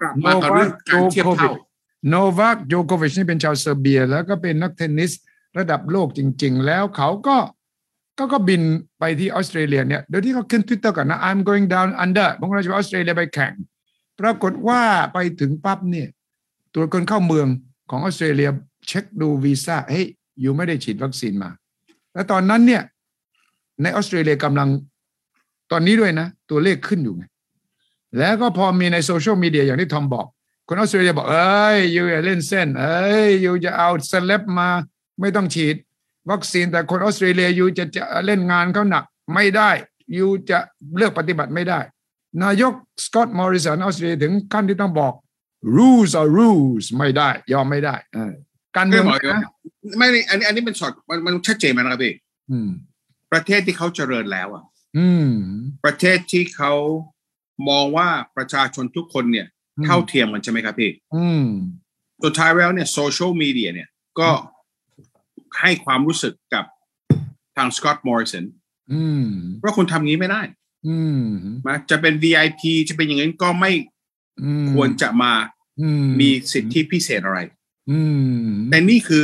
โนวัคโจโควิชนี่เป็นชาวเซอร์เบียแล้วก็เป็นนักเทนนิสระดับโลกจริงๆแล้วเขาก็บินไปที่ออสเตรเลียเนี่ยโดยที่เขาขึ้น Twitter กันนะ I'm going down under ผมก็จะไปออสเตรเลียไปแข่งปรากฏว่าไปถึงปั๊บเนี่ยตรวจคนเข้าเมืองของออสเตรเลียเช็คดูวีซ่าเฮ้ยอยู่ไม่ได้ฉีดวัคซีนมาแล้วตอนนั้นเนี่ยในออสเตรเลียกำลังตอนนี้ด้วยนะตัวเลขขึ้นอยู่ไงแล้วก็พอมีในโซเชียลมีเดียอย่างที่ทอมบอกคนออสเตรเลียบอกอยู่อย่าเล่นเส้นอยู่จะเอาเซเลบมาไม่ต้องฉีดวัคซีนแต่คนออสเตรเลียอยู่จะเล่นงานเขาหนักไม่ได้อยู่จะเลือกปฏิบัติไม่ได้นายกสกอตต์มอริสันออสเตรเลียถึงขั้นที่ต้องบอก rules are rules ไม่ได้ยอมไม่ได้การเมืองนะไม่อันนี้เป็นช็อตมันชัดเจนมั้ยนะครับพี่ประเทศที่เขาเจริญแล้วอ่ะประเทศที่เขามองว่าประชาชนทุกคนเนี่ยเท่าเทียมกันใช่ไหมครับพี่สุดท้ายแล้วเนี่ยโซเชียลมีเดียเนี่ยก็ให้ความรู้สึกกับทางสกอตต์มอริสันว่าคุณทำงี้ไม่ได้จะเป็น VIP จะเป็นอย่างนั้นก็ไม่ควรจะมามีสิทธิพิเศษอะไรแต่นี่คือ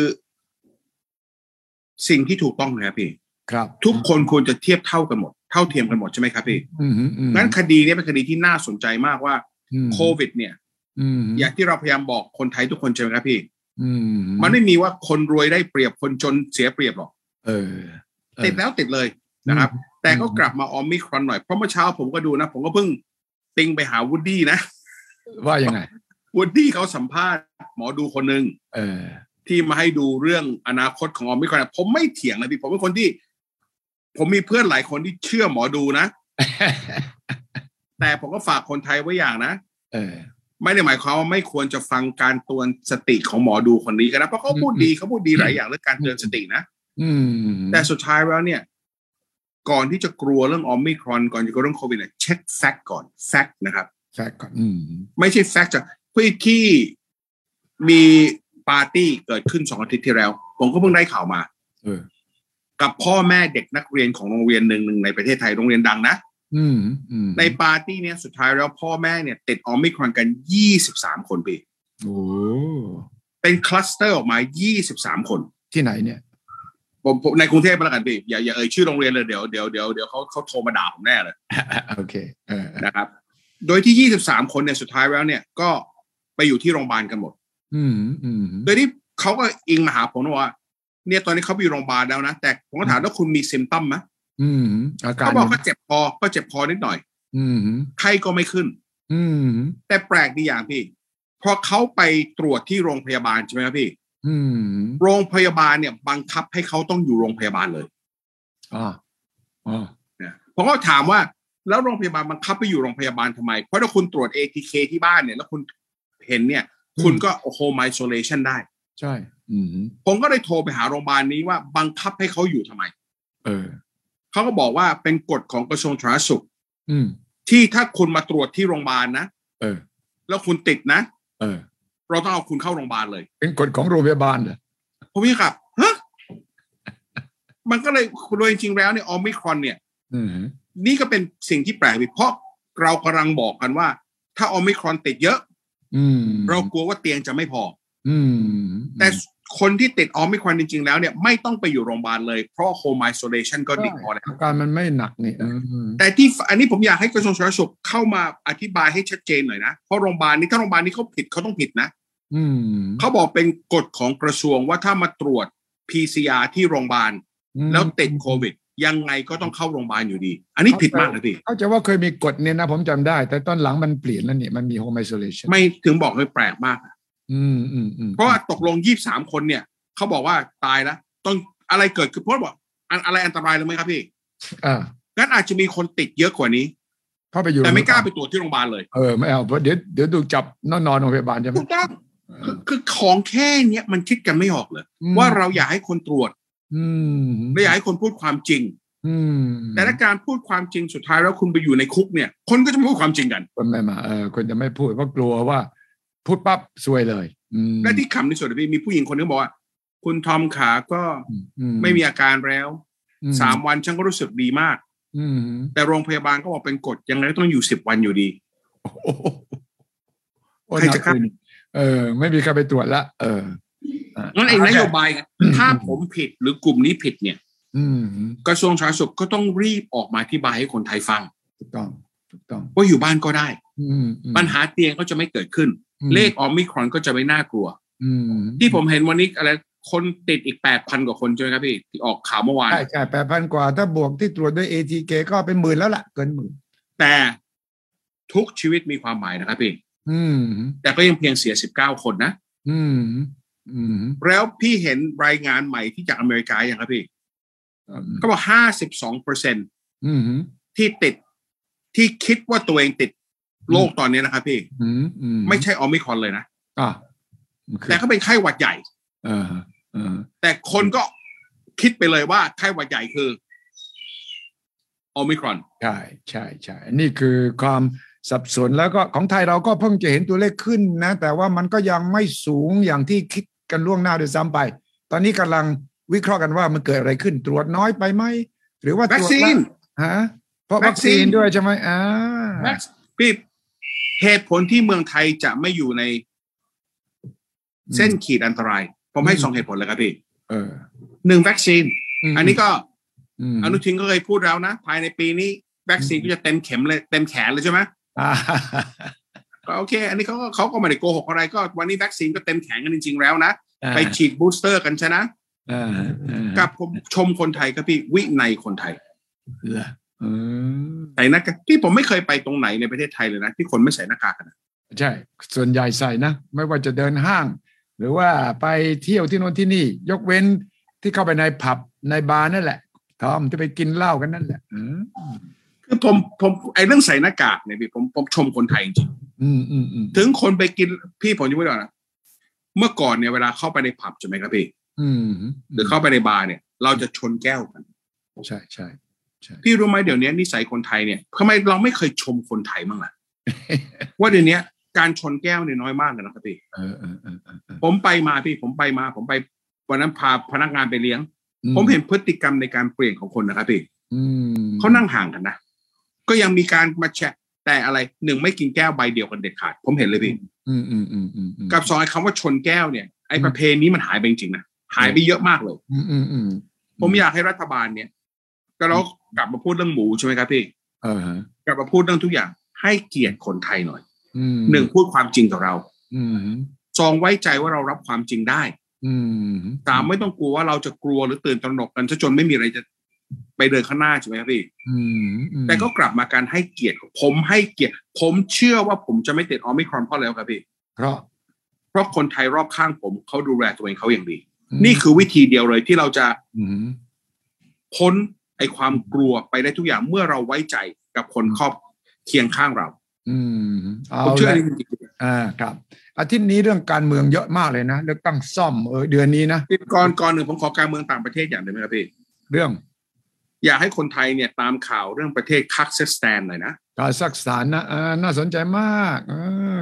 สิ่งที่ถูกต้องนะครับพี่ครับทุกคนควรจะเทียบเท่ากันหมดเท่าเทียมกันหมดใช่ไหมครับพี่งั้นคดีนี้เป็นคดีที่น่าสนใจมากว่าโควิดเนี่ยอย่างที่เราพยายามบอกคนไทยทุกคนใช่ไหมครับพี่มันไม่มีว่าคนรวยได้เปรียบคนจนเสียเปรียบหรอกติดแล้วติดเลยนะครับแต่ก็กลับมาออมิครอนหน่อยเพราะเมื่อเช้าผมก็ดูนะผมก็เพิ่งติงไปหาวูดดี้นะว่ายังไงวูดดี้เขาสัมภาษณ์หมอดูคนหนึ่งที่มาให้ดูเรื่องอนาคตของออมิครอนผมไม่เถียงนะพี่ผมเป็นคนที่ผมมีเพื่อนหลายคนที่เชื่อหมอดูนะ แต่ผมก็ฝากคนไทยไว้อย่างนะไม่ได้หมายความว่าไม่ควรจะฟังการเตือนสติของหมอดูคนนี้กันนะเพราะเขาพูดดีหลายอย่างเรื่องการเตือนสตินะแต่สุดท้ายแล้วเนี่ยก่อนที่จะกลัวเรื่องออมิครอนก่อนจะกลัวเรื่องโควิดเนี่ยเช็คแฟกต์ก่อนแฟกต์นะครับแฟกต์ก่อนไม่ใช่แฟกต์จากที่มีปาร์ตี้เกิดขึ้น2 อาทิตย์ที่แล้วผมก็เพิ่งได้ข่าวมากับพ่อแม่เด็กนักเรียนของโรงเรียนหนึ่งในประเทศไทยโรงเรียนดังนะในปาร์ตี้เนี้ยสุดท้ายแล้วพ่อแม่เนี่ยติดออมิครอนกัน23 คนพี่โอ้เป็นคลัสเตอร์ออกมา23 คนที่ไหนเนี่ยผมในกรุงเทพมาแล้วกันพี่อย่าเอ่ยชื่อโรงเรียนเลยเดี๋ยวเขาโทรมาด่าผมแน่เลยโอเคนะครับโดยที่23 คนเนี่ยสุดท้ายแล้วเนี่ยก็ไปอยู่ที่โรงพยาบาลกันหมดโดยที่เขาก็อิงมาหาผมว่าเนี่ยตอนนี้เขาไปอยู่โรงพยาบาลแล้วนะแต่ผมก็ถามว่าคุณมีซิมตัมไหมเขาบอกก็เจ็บคอนิดหน่อยไข้ก็ไม่ขึ้นแต่แปลกดีอย่างพี่พอเขาไปตรวจที่โรงพยาบาลใช่ไหมครับพี่โรงพยาบาลเนี่ยบังคับให้เขาต้องอยู่โรงพยาบาลเลยผมก็ถามว่าแล้วโรงพยาบาลบังคับไปอยู่โรงพยาบาลทำไมเพราะถ้าคุณตรวจ ATK ที่บ้านเนี่ยแล้วคุณเห็นเนี่ยคุณก็ home isolation ได้ใช่ผมก็เลยโทรไปหาโรงพยาบาลนี้ว่าบังคับให้เขาอยู่ทำไมเขาก็บอกว่าเป็นกฎของกระทรวงสาธารณสุขที่ถ้าคุณมาตรวจที่โรงพยาบาลนะแล้วคุณติดนะเราต้องเอาคุณเข้าโรงพยาบาลเลยเป็นกฎของโรงพยาบาลเหรอผมพี่ครับฮะมันก็เลยโดยจริงๆแล้วเนี่ยโอมิครอนเนี่ยนี่ก็เป็นสิ่งที่แปลกเพราะเรากำลังบอกกันว่าถ้าโอมิครอนติดเยอะเรากลัวว่าเตียงจะไม่พอแต่คนที่ติดโอมิครอนจริงๆแล้วเนี่ยไม่ต้องไปอยู่โรงพยาบาลเลยเพราะโฮมไอโซเลชันก็ดีพอแล้วอาการมันไม่หนักนี่แต่ที่อันนี้ผมอยากให้กระทรวงสาธารณสุขเข้ามาอธิบายให้ชัดเจนหน่อยนะเพราะโรงพยาบาลนี้ถ้าโรงพยาบาลนี้เขาผิดเขาต้องผิดนะเขาบอกเป็นกฎของกระทรวงว่าถ้ามาตรวจ PCR ที่โรงพยาบาลแล้วติดโควิดยังไงก็ต้องเข้าโรงพยาบาลอยู่ดีอันนี้ผิดมากนะพี่เขาจะว่าเคยมีกฎเนี่ยนะผมจำได้แต่ตอนหลังมันเปลี่ยนแล้วนี่มันมี home isolation ไม่ถึงบอกเลยแปลกมากเพราะว่าตกลง23คนเนี่ยเขาบอกว่าตายแล้วต้องอะไรเกิดคือเพราะบอกอะไรอันตรายเลยไหมครับพี่งั้นอาจจะมีคนติดเยอะกว่านี้แต่ไม่กล้าไปตรวจที่โรงพยาบาลเลยไม่เอาเพราะเดี๋ยวดูจับนอนโรงพยาบาลใช่ไหมถูกต้องคือของแค่เนี้ยมันคิดกันไม่ออกเลยว่าเราอยากให้คนตรวจไม่อยากให้คนพูดความจริงแต่ถ้าการพูดความจริงสุดท้ายแล้วคุณไปอยู่ในคุกเนี่ยคนก็จะไม่พูดความจริงกันคนไม่มาคนจะไม่พูดเพราะกลัวว่าพูดปั๊บซวยเลยและที่ขำที่สุดพี่มีผู้หญิงคนนึงบอกว่าคุณทอมขาก็ไม่มีอาการแล้ว3 วันฉันก็รู้สึกดีมากแต่โรงพยาบาลก็บอกเป็นกฎยังไงต้องอยู่10 วันอยู่ดีใครจะครับไม่มีใครไปตรวจละงั้นไอ้นโยบายถ้าผมผิดหรือกลุ่มนี้ผิดเนี่ยกระทรวงสาธารณสุขก็ต้องรีบออกมาอธิบายให้คนไทยฟังถูกต้องว่าอยู่บ้านก็ได้ปัญหาเตียงก็จะไม่เกิดขึ้นเลขออมิครอนก็จะไม่น่ากลัวที่ผมเห็นวันนี้อะไรคนติดอีก 8,000 กว่าคนใช่ไหมครับพี่ที่ออกข่าวเมื่อวานใช่ 8,000 กว่าถ้าบวกที่ตรวจด้วย ATK ก็เป็น10,000แล้วล่ะเกิน10,000 แต่ทุกชีวิตมีความหมายนะครับพี่แต่ก็ยังเพียงเสีย19 คนนะแล้วพี่เห็นรายงานใหม่ที่จากอเมริกาอย่างครับพี่ก็บอก52%ที่ติดที่คิดว่าตัวเองติดโรคตอนนี้นะครับพี่ไม่ใช่โอมิครอนเลยนะแต่ก็เป็นไข้หวัดใหญ่แต่คนก็คิดไปเลยว่าไข้หวัดใหญ่คือโอมิครอนใช่นี่คือความสับสนแล้วก็ของไทยเราก็เพิ่งจะเห็นตัวเลขขึ้นนะแต่ว่ามันก็ยังไม่สูงอย่างที่คิดกันล่วงหน้าด้วยซ้ำไปตอนนี้กำลังวิเคราะห์กันว่ามันเกิดอะไรขึ้นตรวจน้อยไปไหมหรือว่าวัคซีนเพราะวัคซีนด้วยใช่ไหมพี่เหตุผลที่เมืองไทยจะไม่อยู่ในเส้นขีดอันตรายผมให้2 เหตุผลเลยครับพี่1วัคซีนอันนี้ก็อนุทินก็เคยพูดแล้วนะภายในปีนี้วัคซีนก็จะเต็มเข็มเลยเต็มแขนเลยใช่ไหมก็โอเคอันนี้เขาก็ไม่ได้โกหกอะไรก็วันนี้วัคซีนก็เต็มแขนกันจริงๆแล้วนะไปฉีดบูสเตอร์กันใช่นะกับผมชมคนไทยครับพี่วินัยคนไทยใส่หน้ากากที่ผมไม่เคยไปตรงไหนในประเทศไทยเลยนะที่คนไม่ใส่หน้ากากกันใช่ส่วนใหญ่ใส่นะไม่ว่าจะเดินห้างหรือว่าไปเที่ยวที่โน่นที่นี่ยกเว้นที่เข้าไปในผับในบาร์นั่นแหละทอมที่ไปกินเหล้ากันนั่นแหละคือผมไอ้เรื่องใส่หน้ากากเนี่ยพี่ผมชมคนไทยจริงถึงคนไปกินพี่ผมจะพูดว่านะเมื่อก่อนเนี่ยเวลาเข้าไปในผับใช่ไหมครับพี่หรือเข้าไปในบาร์เนี่ยเราจะชนแก้วกันใช่พี่รู้ไหมเดี๋ยวนี้นิสัยคนไทยเนี่ยทำไมเราไม่เคยชมคนไทยบ้างล่ะ ว่าเดี๋ยวนี้การชนแก้วเนี่ยน้อยมากเลยนะครับพี่ผมไปวันนั้นพาพนักงานไปเลี้ยงผมเห็นพฤติกรรมในการเปลี่ยนของคนนะครับพี่เขานั่งห่างกันนะก็ยังมีการมาแชะแต่อะไร1ไม่กินแก้วใบเดียวกันเด็ดขาดผมเห็นเลยพี่กับ2คำว่าชนแก้วเนี่ยไอ้ประเพณีมันหายไปจริงๆนะหายไปเยอะมากเลยผมอยากให้รัฐบาลเนี่ยก็เรากลับมาพูดเรื่องหมูใช่ไหมครับพี่กลับมาพูดเรื่องทุกอย่างให้เกียรติคนไทยหน่อย1พูดความจริงกับเรา2ไว้ใจว่าเรารับความจริงได้3ไม่ต้องกลัวว่าเราจะกลัวหรือตื่นตระหนกกันจนไม่มีอะไรจะไปเดินข้างหน้าใช่ไหมครับพี่แต่ก็กลับมาการให้เกียรติผมให้เกียรติผมเชื่อว่าผมจะไม่ติดโอมิครอนเพราะแล้วครับพี่เพราะคนไทยรอบข้างผมเขาดูแลตัวเองเขาอย่างดีนี่คือวิธีเดียวเลยที่เราจะพ้นไอ้ความกลัวไปได้ทุกอย่างเมื่อเราไว้ใจกับคนครอบเคียงข้างเราผมเชื่อจริงๆครับอาทิตย์นี้เรื่องการเมืองเยอะมากเลยนะเลือกตั้งซ่อมเดือนนี้นะก่อนหนึ่งผมขอการเมืองต่างประเทศอย่างหนึ่งไหมครับพี่เรื่องอยากให้คนไทยเนี่ยตามข่าวเรื่องประเทศคาซัคสถานหน่อยนะคาซัคสถานนะน่าสนใจมาก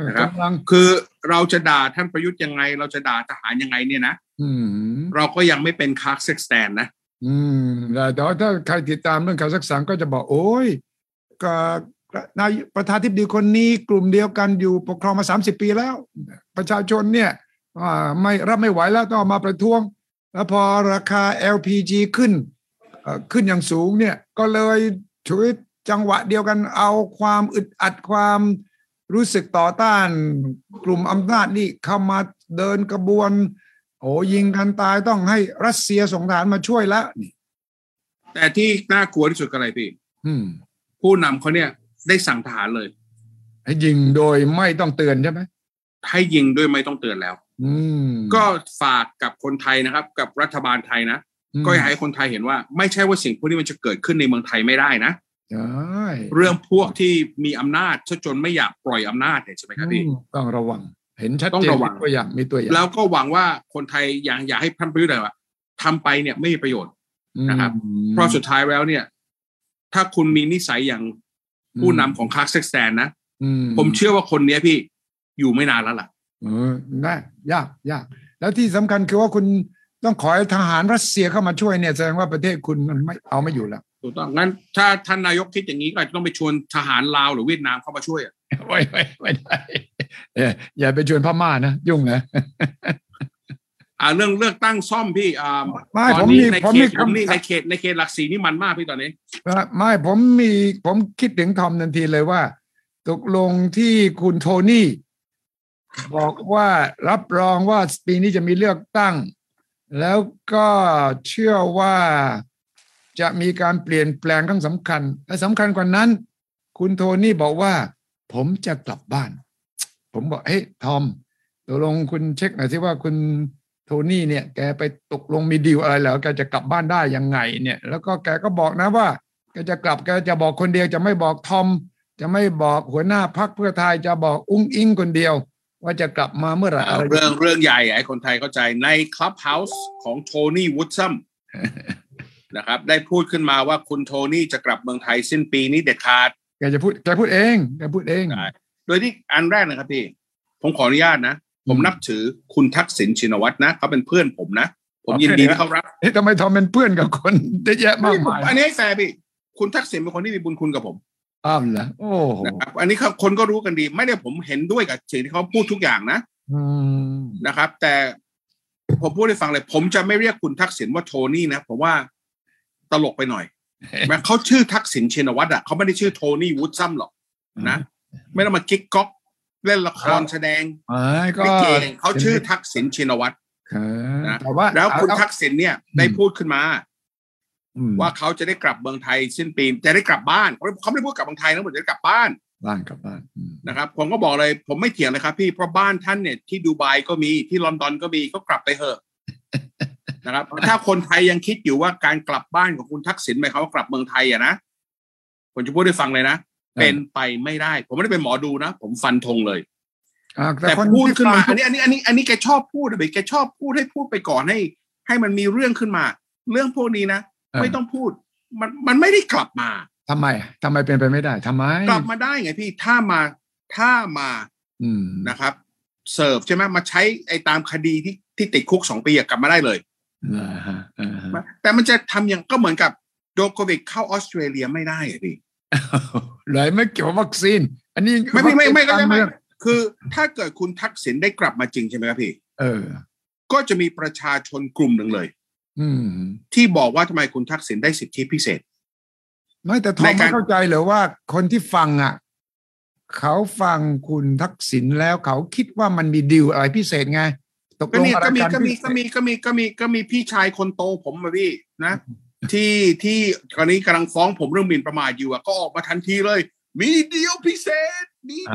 นะครับคือเราจะด่าท่านประยุทธ์ยังไงเราจะด่าทหารยังไงเนี่ยนะเราก็ยังไม่เป็นคาซัคสถานนะแต่ถ้าใครติดตามเรื่องคาซัคสถานก็จะบอกโอ้ยก็นายประธานาธิบดีคนนี้กลุ่มเดียวกันอยู่ปกครองมา30 ปีแล้วประชาชนเนี่ยไม่ไหวแล้วต้องมาประท้วงแล้วพอราคา LPG ขึ้นอย่างสูงเนี่ยก็เลยช่วยจังหวะเดียวกันเอาความอึดอัดความรู้สึกต่อต้านกลุ่มอำนาจนี่เข้ามาเดินกระบวนยิงกันตายต้องให้รัสเซียส่งทหารมาช่วยแล้วนี่แต่ที่น่ากลัวที่สุดก็อะไรพี่ผู้นำเขาเนี่ยได้สั่งทหารเลยให้ยิงโดยไม่ต้องเตือนใช่ไหมให้ยิงโดยไม่ต้องเตือนแล้วก็ฝากกับคนไทยนะครับกับรัฐบาลไทยนะก็อยากให้คนไทยเห็นว่าไม่ใช่ว่าสิ่งพวกนี้มันจะเกิดขึ้นในเมืองไทยไม่ได้นะเรื่องพวกที่มีอำนาจจนไม่อยากปล่อยอำนาจใช่ไหมครับพี่ต้องระวังเห็นชัดเจนมีตัวอย่างแล้วก็หวังว่าคนไทยอยากให้ท่านประยุทธ์ว่าทำไปเนี่ยไม่มีประโยชน์นะครับเพราะสุดท้ายแล้วเนี่ยถ้าคุณมีนิสัยอย่างผู้นำของคาซัคสถานนะผมเชื่อว่าคนนี้พี่อยู่ไม่นานแล้วล่ะน่ายากแล้วที่สำคัญคือว่าคุณต้องขอให้ทหารรัสเซียเข้ามาช่วยเนี่ยแสดงว่าประเทศคุณมันไม่อยู่แล้วถูกต้องงั้นถ้าท่านนายกคิดอย่างนี้ก็อาจจะต้องไปชวนทหารลาวหรือเวียดนามเข้ามาช่วยไม่ได้อย่าไปชวนพม่านะยุ่งนะเรื่องเลือกตั้งซ่อมพี่ไม่ผมมีในเขตหลักสี่นี่มันมากพี่ตอนนี้ไม่ผมคิดถึงทอมทันทีเลยว่าตกลงที่คุณโทนี่บอกว่ารับรองว่าปีนี้จะมีเลือกตั้งแล้วก็เชื่อว่าจะมีการเปลี่ยนแปลงครั้งสำคัญและสำคัญกว่านั้นคุณโทนี่บอกว่าผมจะกลับบ้านผมบอกเฮ้ยทอมตกลงคุณเช็คหน่อยสิว่าคุณโทนี่เนี่ยแกไปตกลงมีดีลอะไรแล้วแกจะกลับบ้านได้ยังไงเนี่ยแล้วก็แกก็บอกนะว่าแกจะกลับแกจะบอกคนเดียวจะไม่บอกทอมจะไม่บอกหัวหน้าพรรคเพื่อไทยจะบอกอุ้งอิงคนเดียวว่าจะกลับมาเมื่อไหร่เรื่องใหญ่ให้คนไทยเข้าใจในคลับเฮาส์ของโทนี่วูดซัมนะครับได้พูดขึ้นมาว่าคุณโทนี่จะกลับเมืองไทยสิ้นปีนี้เด็ดขาดแกพูดเองโดยที่อันแรกนะครับพี่ผมขออนุญาตนะผมนับถือคุณทักษิณชินวัตรนะเขาเป็นเพื่อนผมนะผมยินดีที่เขารับทำไมทอมเป็นเพื่อนกับคนเยอะแยะมากมายอันนี้แฟร์พี่คุณทักษิณเป็นคนที่มีบุญคุณกับผมเหรอโอ้นะครับอันนี้คนก็รู้กันดีไม่ได้ผมเห็นด้วยกับสิ่งที่เขาพูดทุกอย่างนะนะครับแต่ผมพูดให้ฟังเลยผมจะไม่เรียกคุณทักษิณว่าโทนี่นะผมว่าตลกไปหน่อยแม้เขาชื่อทักษิณชินวัตรอ่ะเขาไม่ได้ชื่อโทนี่วูดซัมหรอกนะไม่ต้องมากิ๊กก๊อกเล่นละครแสดงไม่เก่งเขาชื่อทักษิณชินวัตรนะแล้วคุณทักษิณเนี่ยได้พูดขึ้นมาว่าเขาจะได้กลับเมืองไทยสิ้นปีจะได้กลับบ้านเขาไม่ได้พูดกลับเมืองไทยนะผมจะได้กลับบ้านนะครับผมก็บอกเลยผมไม่เถียงเลยครับพี่เพราะบ้านท่านเนี่ยที่ดูไบก็มีที่ลอนดอนก็มีก็กลับไปเถอะนะครับถ้าคนไทยยังคิดอยู่ว่าการกลับบ้านของคุณทักษิณหมายความว่ากลับเมืองไทยอะนะผมจะพูดให้ฟังเลยนะเป็นไปไม่ได้ผมไม่ได้เป็นหมอดูนะผมฟันธงเลยแต่พูดขึ้นมาอันนี้แกชอบพูดเลยแกชอบพูดให้พูดไปก่อนให้มันมีเรื่องขึ้นมาเรื่องพวกนี้นะไม่ต้องพูดมันไม่ได้กลับมาทำไมเป็นไปไม่ได้ทำไมกลับมาได้ไงพี่ถ้ามานะครับเสิร์ฟใช่ไหมมาใช้ไอ้ตามคดีที่ติดคุก2 ปีกลับมาได้เลยแต่มันจะทำอย่างก็เหมือนกับโดโควิดเข้าออสเตรเลียไม่ได้พี่เลยไม่เกี่ยวกับวัคซีนอันนี้ไม่คือถ้าเกิดคุณทักษิณได้กลับมาจริงใช่ไหมครับพี่ก็จะมีประชาชนกลุ่มหนึ่งเลยที่บอกว่าทำไมคุณทักษิณได้สิทธิพิเศษไม่แต่ทอมไม่เข้าใจเหรอว่าคนที่ฟังอ่ะเขาฟังคุณทักษิณแล้วเขาคิดว่ามันมีดีลอะไรพิเศษไงตกลงอะไรกันก็มีพี่ชายคนโตผมมาพี่นะที่ตอนนี้กำลังฟ้องผมเรื่องหมิ่นประมาทอยู่ก็ออกมาทันทีเลยมีดีลพิเศษ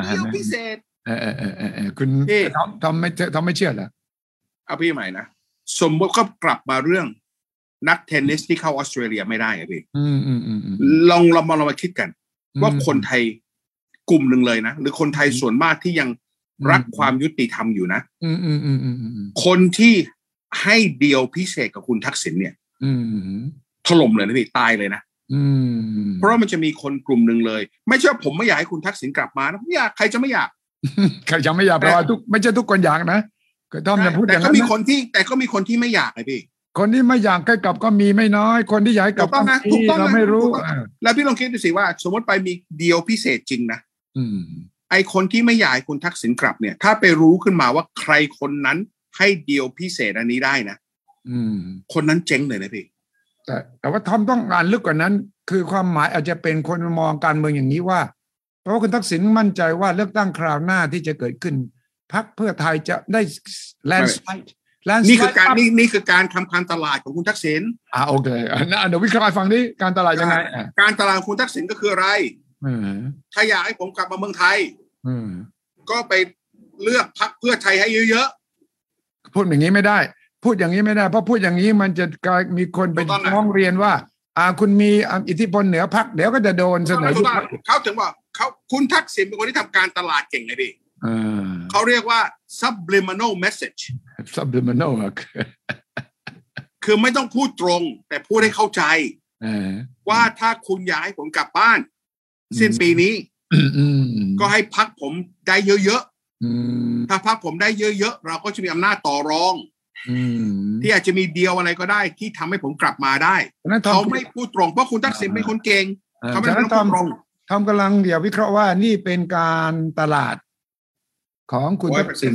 คุณทอมไม่เชื่อเหรอเอาพี่ใหม่นะสมมติก็กลับมาเรื่องนักเทนนิสที่เข้าออสเตรเลียไม่ได้อะพี่ลองมาคิดกันว่าคนไทยกลุ่มหนึ่งเลยนะหรือคนไทยส่วนมากที่ยังรักความยุติธรรมอยู่นะคนที่ให้เดียวพิเศษกับคุณทักษิณเนี่ยถล่มเลยนะพี่ตายเลยนะเพราะมันจะมีคนกลุ่มหนึ่งเลยไม่ใช่ผมไม่อยากให้คุณทักษิณกลับมานะอยากใครจะไม่อยากใครจะไม่อยากแปลว่าทุกไม่ใช่ทุกคนอยากนะก็ต้องจะพูดอย่างนั้นแต่ก็มีคนที่ไม่อยากไงพี่คนที่ไม่อยากใกล้กับก็มีไม่น้อยคนที่อยากกับก็มีเราไม่รู้แล้วพี่ลองคิดดูสิว่าสมมติไปมีเดียวพิเศษจริงนะไอคนที่ไม่อยากคุณทักษิณกลับเนี่ยถ้าไปรู้ขึ้นมาว่าใครคนนั้นให้เดียวพิเศษอันนี้ได้นะคนนั้นเจ๊งเลยนะพี่แต่ว่าทอมต้องอ่านลึกกว่านั้นคือความหมายอาจจะเป็นคนมองการเมืองอย่างนี้ว่าเพราะว่าคุณทักษิณมั่นใจว่าเลือกตั้งคราวหน้าที่จะเกิดขึ้นพรรคเพื่อไทยจะได้แลนด์สไลด์นี่คือการทำการตลาดของคุณทักษิณโอเคเดี๋ยววิเคราะห์ฟังนี้การตลาดยังไงการตลาดคุณทักษิณก็คืออะไรถ้าอยากให้ผมกลับมาเมืองไทยก็ไปเลือกพรรคเพื่อไทยให้เยอะๆพูดอย่างนี้ไม่ได้พูดอย่างนี้ไม่ได้เพราะพูดอย่างนี้มันจะมีคนไปร้องเรียนว่าคุณมีอิทธิพลเหนือพรรคเดี๋ยวก็จะโดนเสนอเขาถึงว่าคุณทักษิณเป็นคนที่ทำการตลาดเก่งไงพี่เขาเรียกว่า subliminal message subliminal คือไม่ต้องพูดตรงแต่พูดให้เข้าใจว่าถ้าคุณอยากให้ผมกลับบ้านสิ้นปีนี้ก็ให้พรรคผมได้เยอะๆถ้าพรรคผมได้เยอะๆเราก็จะมีอำนาจต่อรองที่อาจจะมีเดียวอะไรก็ได้ที่ทำให้ผมกลับมาได้เขาไม่พูดตรงเพราะคุณทักษิณเป็นคนเก่งเขาไม่ต้องพูดตรงทำกำลังเดี๋ยววิเคราะห์ว่านี่เป็นการตลาดของคุณทักษิณ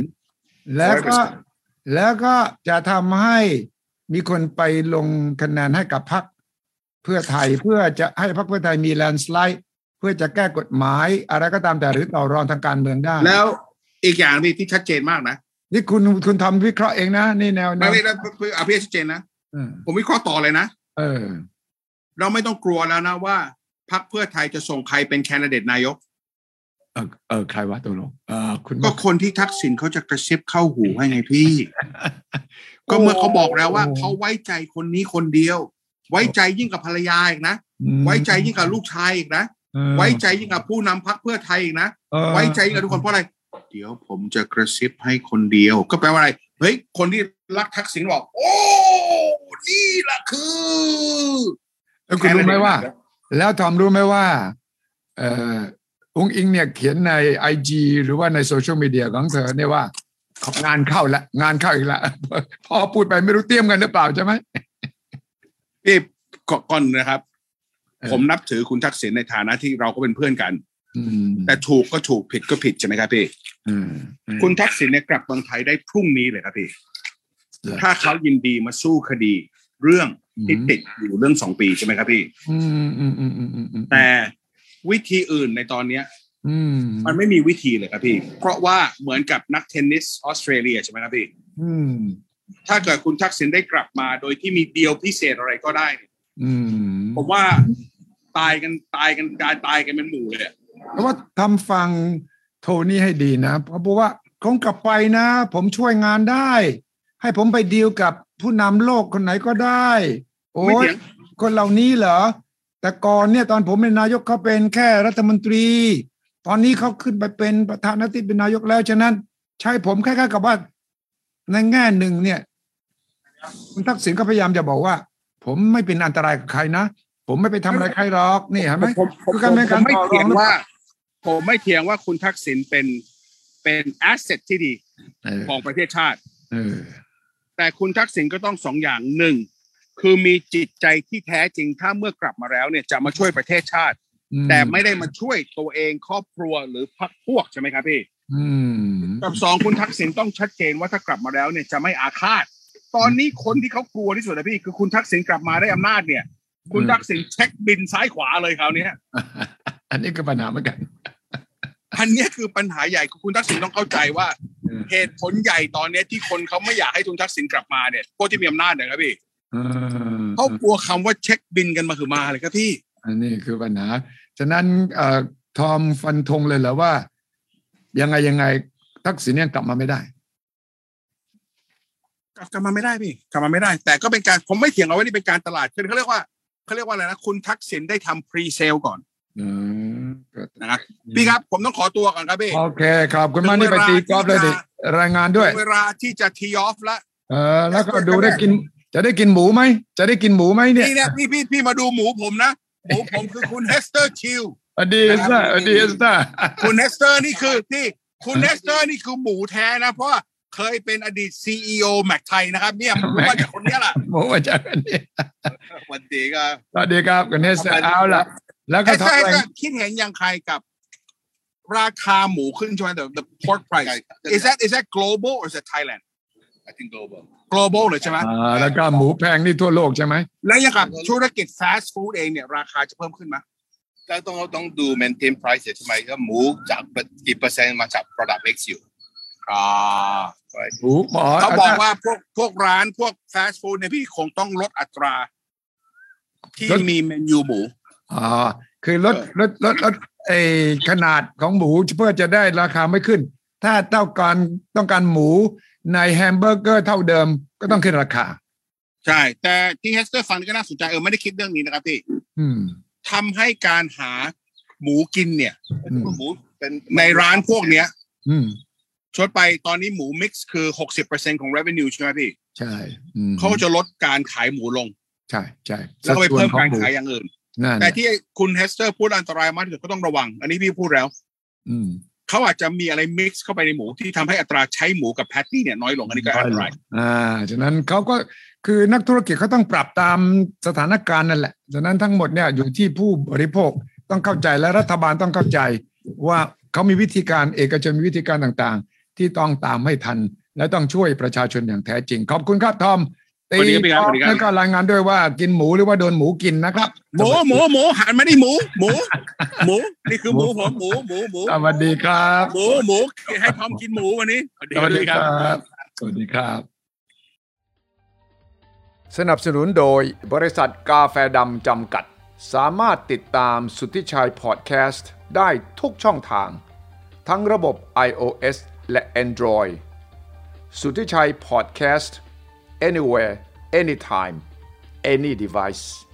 แล้วก็จะทำให้มีคนไปลงคะแนนให้กับพรรคเพื่อไทยเพื่อจะให้พรรคเพื่อไทยมีแลนด์สไลด์เพื่อจะแก้กฎหมายอะไรก็ตามแต่หรือต่อรองทางการเมืองได้แล้วอีกอย่างที่ชัดเจนมากนะนี่คุณทำวิเคราะห์เองนะนี่แนวไม่พี่ชัดเจนนะผมวิเคราะห์ต่อเลยนะเราไม่ต้องกลัวแล้วนะว่าพรรคเพื่อไทยจะส่งใครเป็นแคนดิเดตนายกใครวะตัวลงคุณก็คนที่ทักษิณเขาจะกระซิบเข้าหูให้ไงพี่ก็เมื่อเขาบอกแล้วว่าเขาไว้ใจคนนี้คนเดียวไว้ใจยิ่งกับภรรยาอีกนะไว้ใจยิ่งกับลูกชายอีกนะไว้ใจยิ่งกับผู้นำพรรคเพื่อไทยอีกนะไว้ใจยิ่งกับทุกคนเพราะอะไรเดี๋ยวผมจะกระซิบให้คนเดียวก็แปลว่าอะไรเฮ้ยคนที่รักทักษิณบอกโอ้นี่แหละคือแล้วคุณรู้ไหมว่าแล้วทอมรู้ไหมว่าองค์อิงเนี่ยเขียนใน IG หรือว่าในโซเชียลมีเดียของเธอเนี่ยว่างานเข้าละงานเข้าอีกละพอพูดไปไม่รู้เตรียมกันหรือเปล่าใช่ไหมพี่ก่อนนะครับผมนับถือคุณทักษิณในฐานะที่เราก็เป็นเพื่อนกันแต่ถูกก็ถูกผิดก็ผิดใช่ไหมครับพี่คุณทักษิณเนี่ยกลับเมืองไทยได้พรุ่งนี้เลยครับพี่ถ้าเขายินดีมาสู้คดีเรื่องที่ติดอยู่เรื่อง2 ปีใช่ไหมครับพี่แต่วิธีอื่นในตอนนี้มันไม่มีวิธีเลยครับพี่เพราะว่าเหมือนกับนักเทนนิสออสเตรเลียใช่ไหมครับพี่ถ้าเกิดคุณทักษิณได้กลับมาโดยที่มีเดียวพิเศษอะไรก็ได้ผมว่าตายกันเป็นหมู่เลยเพราะว่าทำฟังโทนี่ให้ดีนะเพราะว่าคงกลับไปนะผมช่วยงานได้ให้ผมไปดีลกับผู้นำโลกคนไหนก็ได้โอ้ยคนเหล่านี้เหรอแต่ก่อนเนี่ยตอนผมเป็นนายกเขาเป็นแค่รัฐมนตรีตอนนี้เขาขึ้นไปเป็นประธานาธิบดีเป็นนายกแล้วฉะนั้นใช่ผมแค่กับว่าในแง่หนึ่งเนี่ยคุณทักษิณก็พยายามจะบอกว่าผมไม่เป็นอันตรายกับใครนะผมไม่ไปทำอะไรใครหรอกนี่เห็นไหมผมไม่เถียงว่าคุณทักษิณเป็นแอสเซทที่ดีของประเทศชาติแต่คุณทักษิณก็ต้อง2 อย่าง1คือมีจิตใจที่แท้จริงถ้าเมื่อกลับมาแล้วเนี่ยจะมาช่วยประเทศชาติแต่ไม่ได้มาช่วยตัวเองครอบครัวหรือพรรคพวกใช่ไหมครับพี่กับ2คุณทักษิณต้องชัดเจนว่าถ้ากลับมาแล้วเนี่ยจะไม่อาฆาตตอนนี้คนที่เขากลัวที่สุดนะพี่คือคุณทักษิณกลับมาได้อำนาจเนี่ยคุณทักษิณเช็คบินซ้ายขวาเลยคราวนี้อันนี้ก็ปัญหาเหมือนกันอันนี้คือปัญหาใหญ่คุณทักษิณต้องเข้าใจว่าเหตุผลใหญ่ตอนนี้ที่คนเขาไม่อยากให้คุณทักษิณกลับมาเนี่ยพวกที่มีอำนาจเนี่ยครับพี่เขากลัวคำว่าเช็คบินกันมาคือมาเลยครับพี่อันนี้คือปัญหาฉะนั้นทอมฟันธงเลยเหรอว่ายังไงทักษิณเนี่ยกลับมาไม่ได้กลับมาไม่ได้พี่กลับมาไม่ได้แต่ก็เป็นการผมไม่เถียงเอาไว้นี่เป็นการตลาดเขาเรียกว่าอะไรนะคุณทักษิณได้ทำพรีเซลก่อนนะครับพี่ครับผมต้องขอตัวก่อนครับพี่โอเคครับคุณมานี่ไปตีกอล์ฟเลยดิรายงานด้วยเวลาที่จะทีออฟแล้วแล้วก็ดูได้กินจะได้กินหมูไหมจะได้กินหมูไหมเนี่ยนี่พี่มาดูหมูผมนะหมูผมคือคุณเฮสเตอร์ชิลอดีตคุณเฮสเตอร์นี่คือที่คุณเนสเตอร์นี่คือหมูแท้นะเพราะเคยเป็นอดีต CEO แม็กไทยนะครับเนี่ยหมูมาจากคนนี้ล่ะหมูมาจากคนนี้สวัสดีครับสวัสดีครับคุณเนสเตอร์เอาล่ะแล้วก็คิดเห็นยังใครกับราคาหมูขึ้นใช่ไหม the pork price is that global or is that Thailand I think global เลยใช่ไหมแล้วก็หมูแพงนี่ทั่วโลกใช่ไหมแล้วยังกับธุรกิจ fast food เองเนี่ยราคาจะเพิ่มขึ้นไหมต้องดู maintain price ใช่ไหมก็หมูจากกี่เปอร์เซ็นต์มาจาก product mix อยู่เขาบอกว่าพวกร้านพวก fast food เนี่ยพี่คงต้องลดอัตราที่มีเมนูหมูคือลดขนาดของหมูเพื่อจะได้ราคาไม่ขึ้นถ้าต้องการหมูในแฮมเบอร์เกอร์เท่าเดิมก็ต้องขึ้นราคาใช่แต่ที่เฮสเตอร์ฟันก็น่าสนใจไม่ได้คิดเรื่องนี้นะครับพี่ทำให้การหาหมูกินเนี่ยหมูเป็นในร้านพวกเนี้ยชดไปตอนนี้หมูมิกซ์คือ 60% ของ revenue ใช่ไหมพี่ใช่เขาจะลดการขายหมูลงใช่แล้วก็ไปเพิ่มการขายอย่างอื่นแต่ที่คุณเฮสเตอร์พูดอันตรายมากก็ต้องระวังอันนี้พี่พูดแล้วเขาอาจจะมีอะไรมิกซ์เข้าไปในหมูที่ทำให้อัตราใช้หมูกับแพตตี้เนี่ยน้อยลงอันนี้ก็อันตรายฉะนั้นเขาก็คือนักธุรกิจเขาต้องปรับตามสถานการณ์นั่นแหละฉะนั้นทั้งหมดเนี่ยอยู่ที่ผู้บริโภคต้องเข้าใจและรัฐบาลต้องเข้าใจว่าเขามีวิธีการเอกชนมีวิธีการต่างๆที่ต้องตามให้ทันและต้องช่วยประชาชนอย่างแท้จริงขอบคุณครับทอมตีแล้วก็รายงานด้วยว่ากินหมูหรือว่าโดนหมูกินนะครับหมูหันมาดิหมูนี่คือหมูผมหมูสวัสดีครับหมูให้ทอมกินหมูวันนี้สวัสดีครับสวัสดีครับสนับสนุนโดยบริษัทกาแฟดำจำกัดสามารถติดตามสุทธิชัยพอดแคสต์ได้ทุกช่องทางทั้งระบบ iOS และ Android สุทธิชัยพอดแคสต์ anywhere anytime any device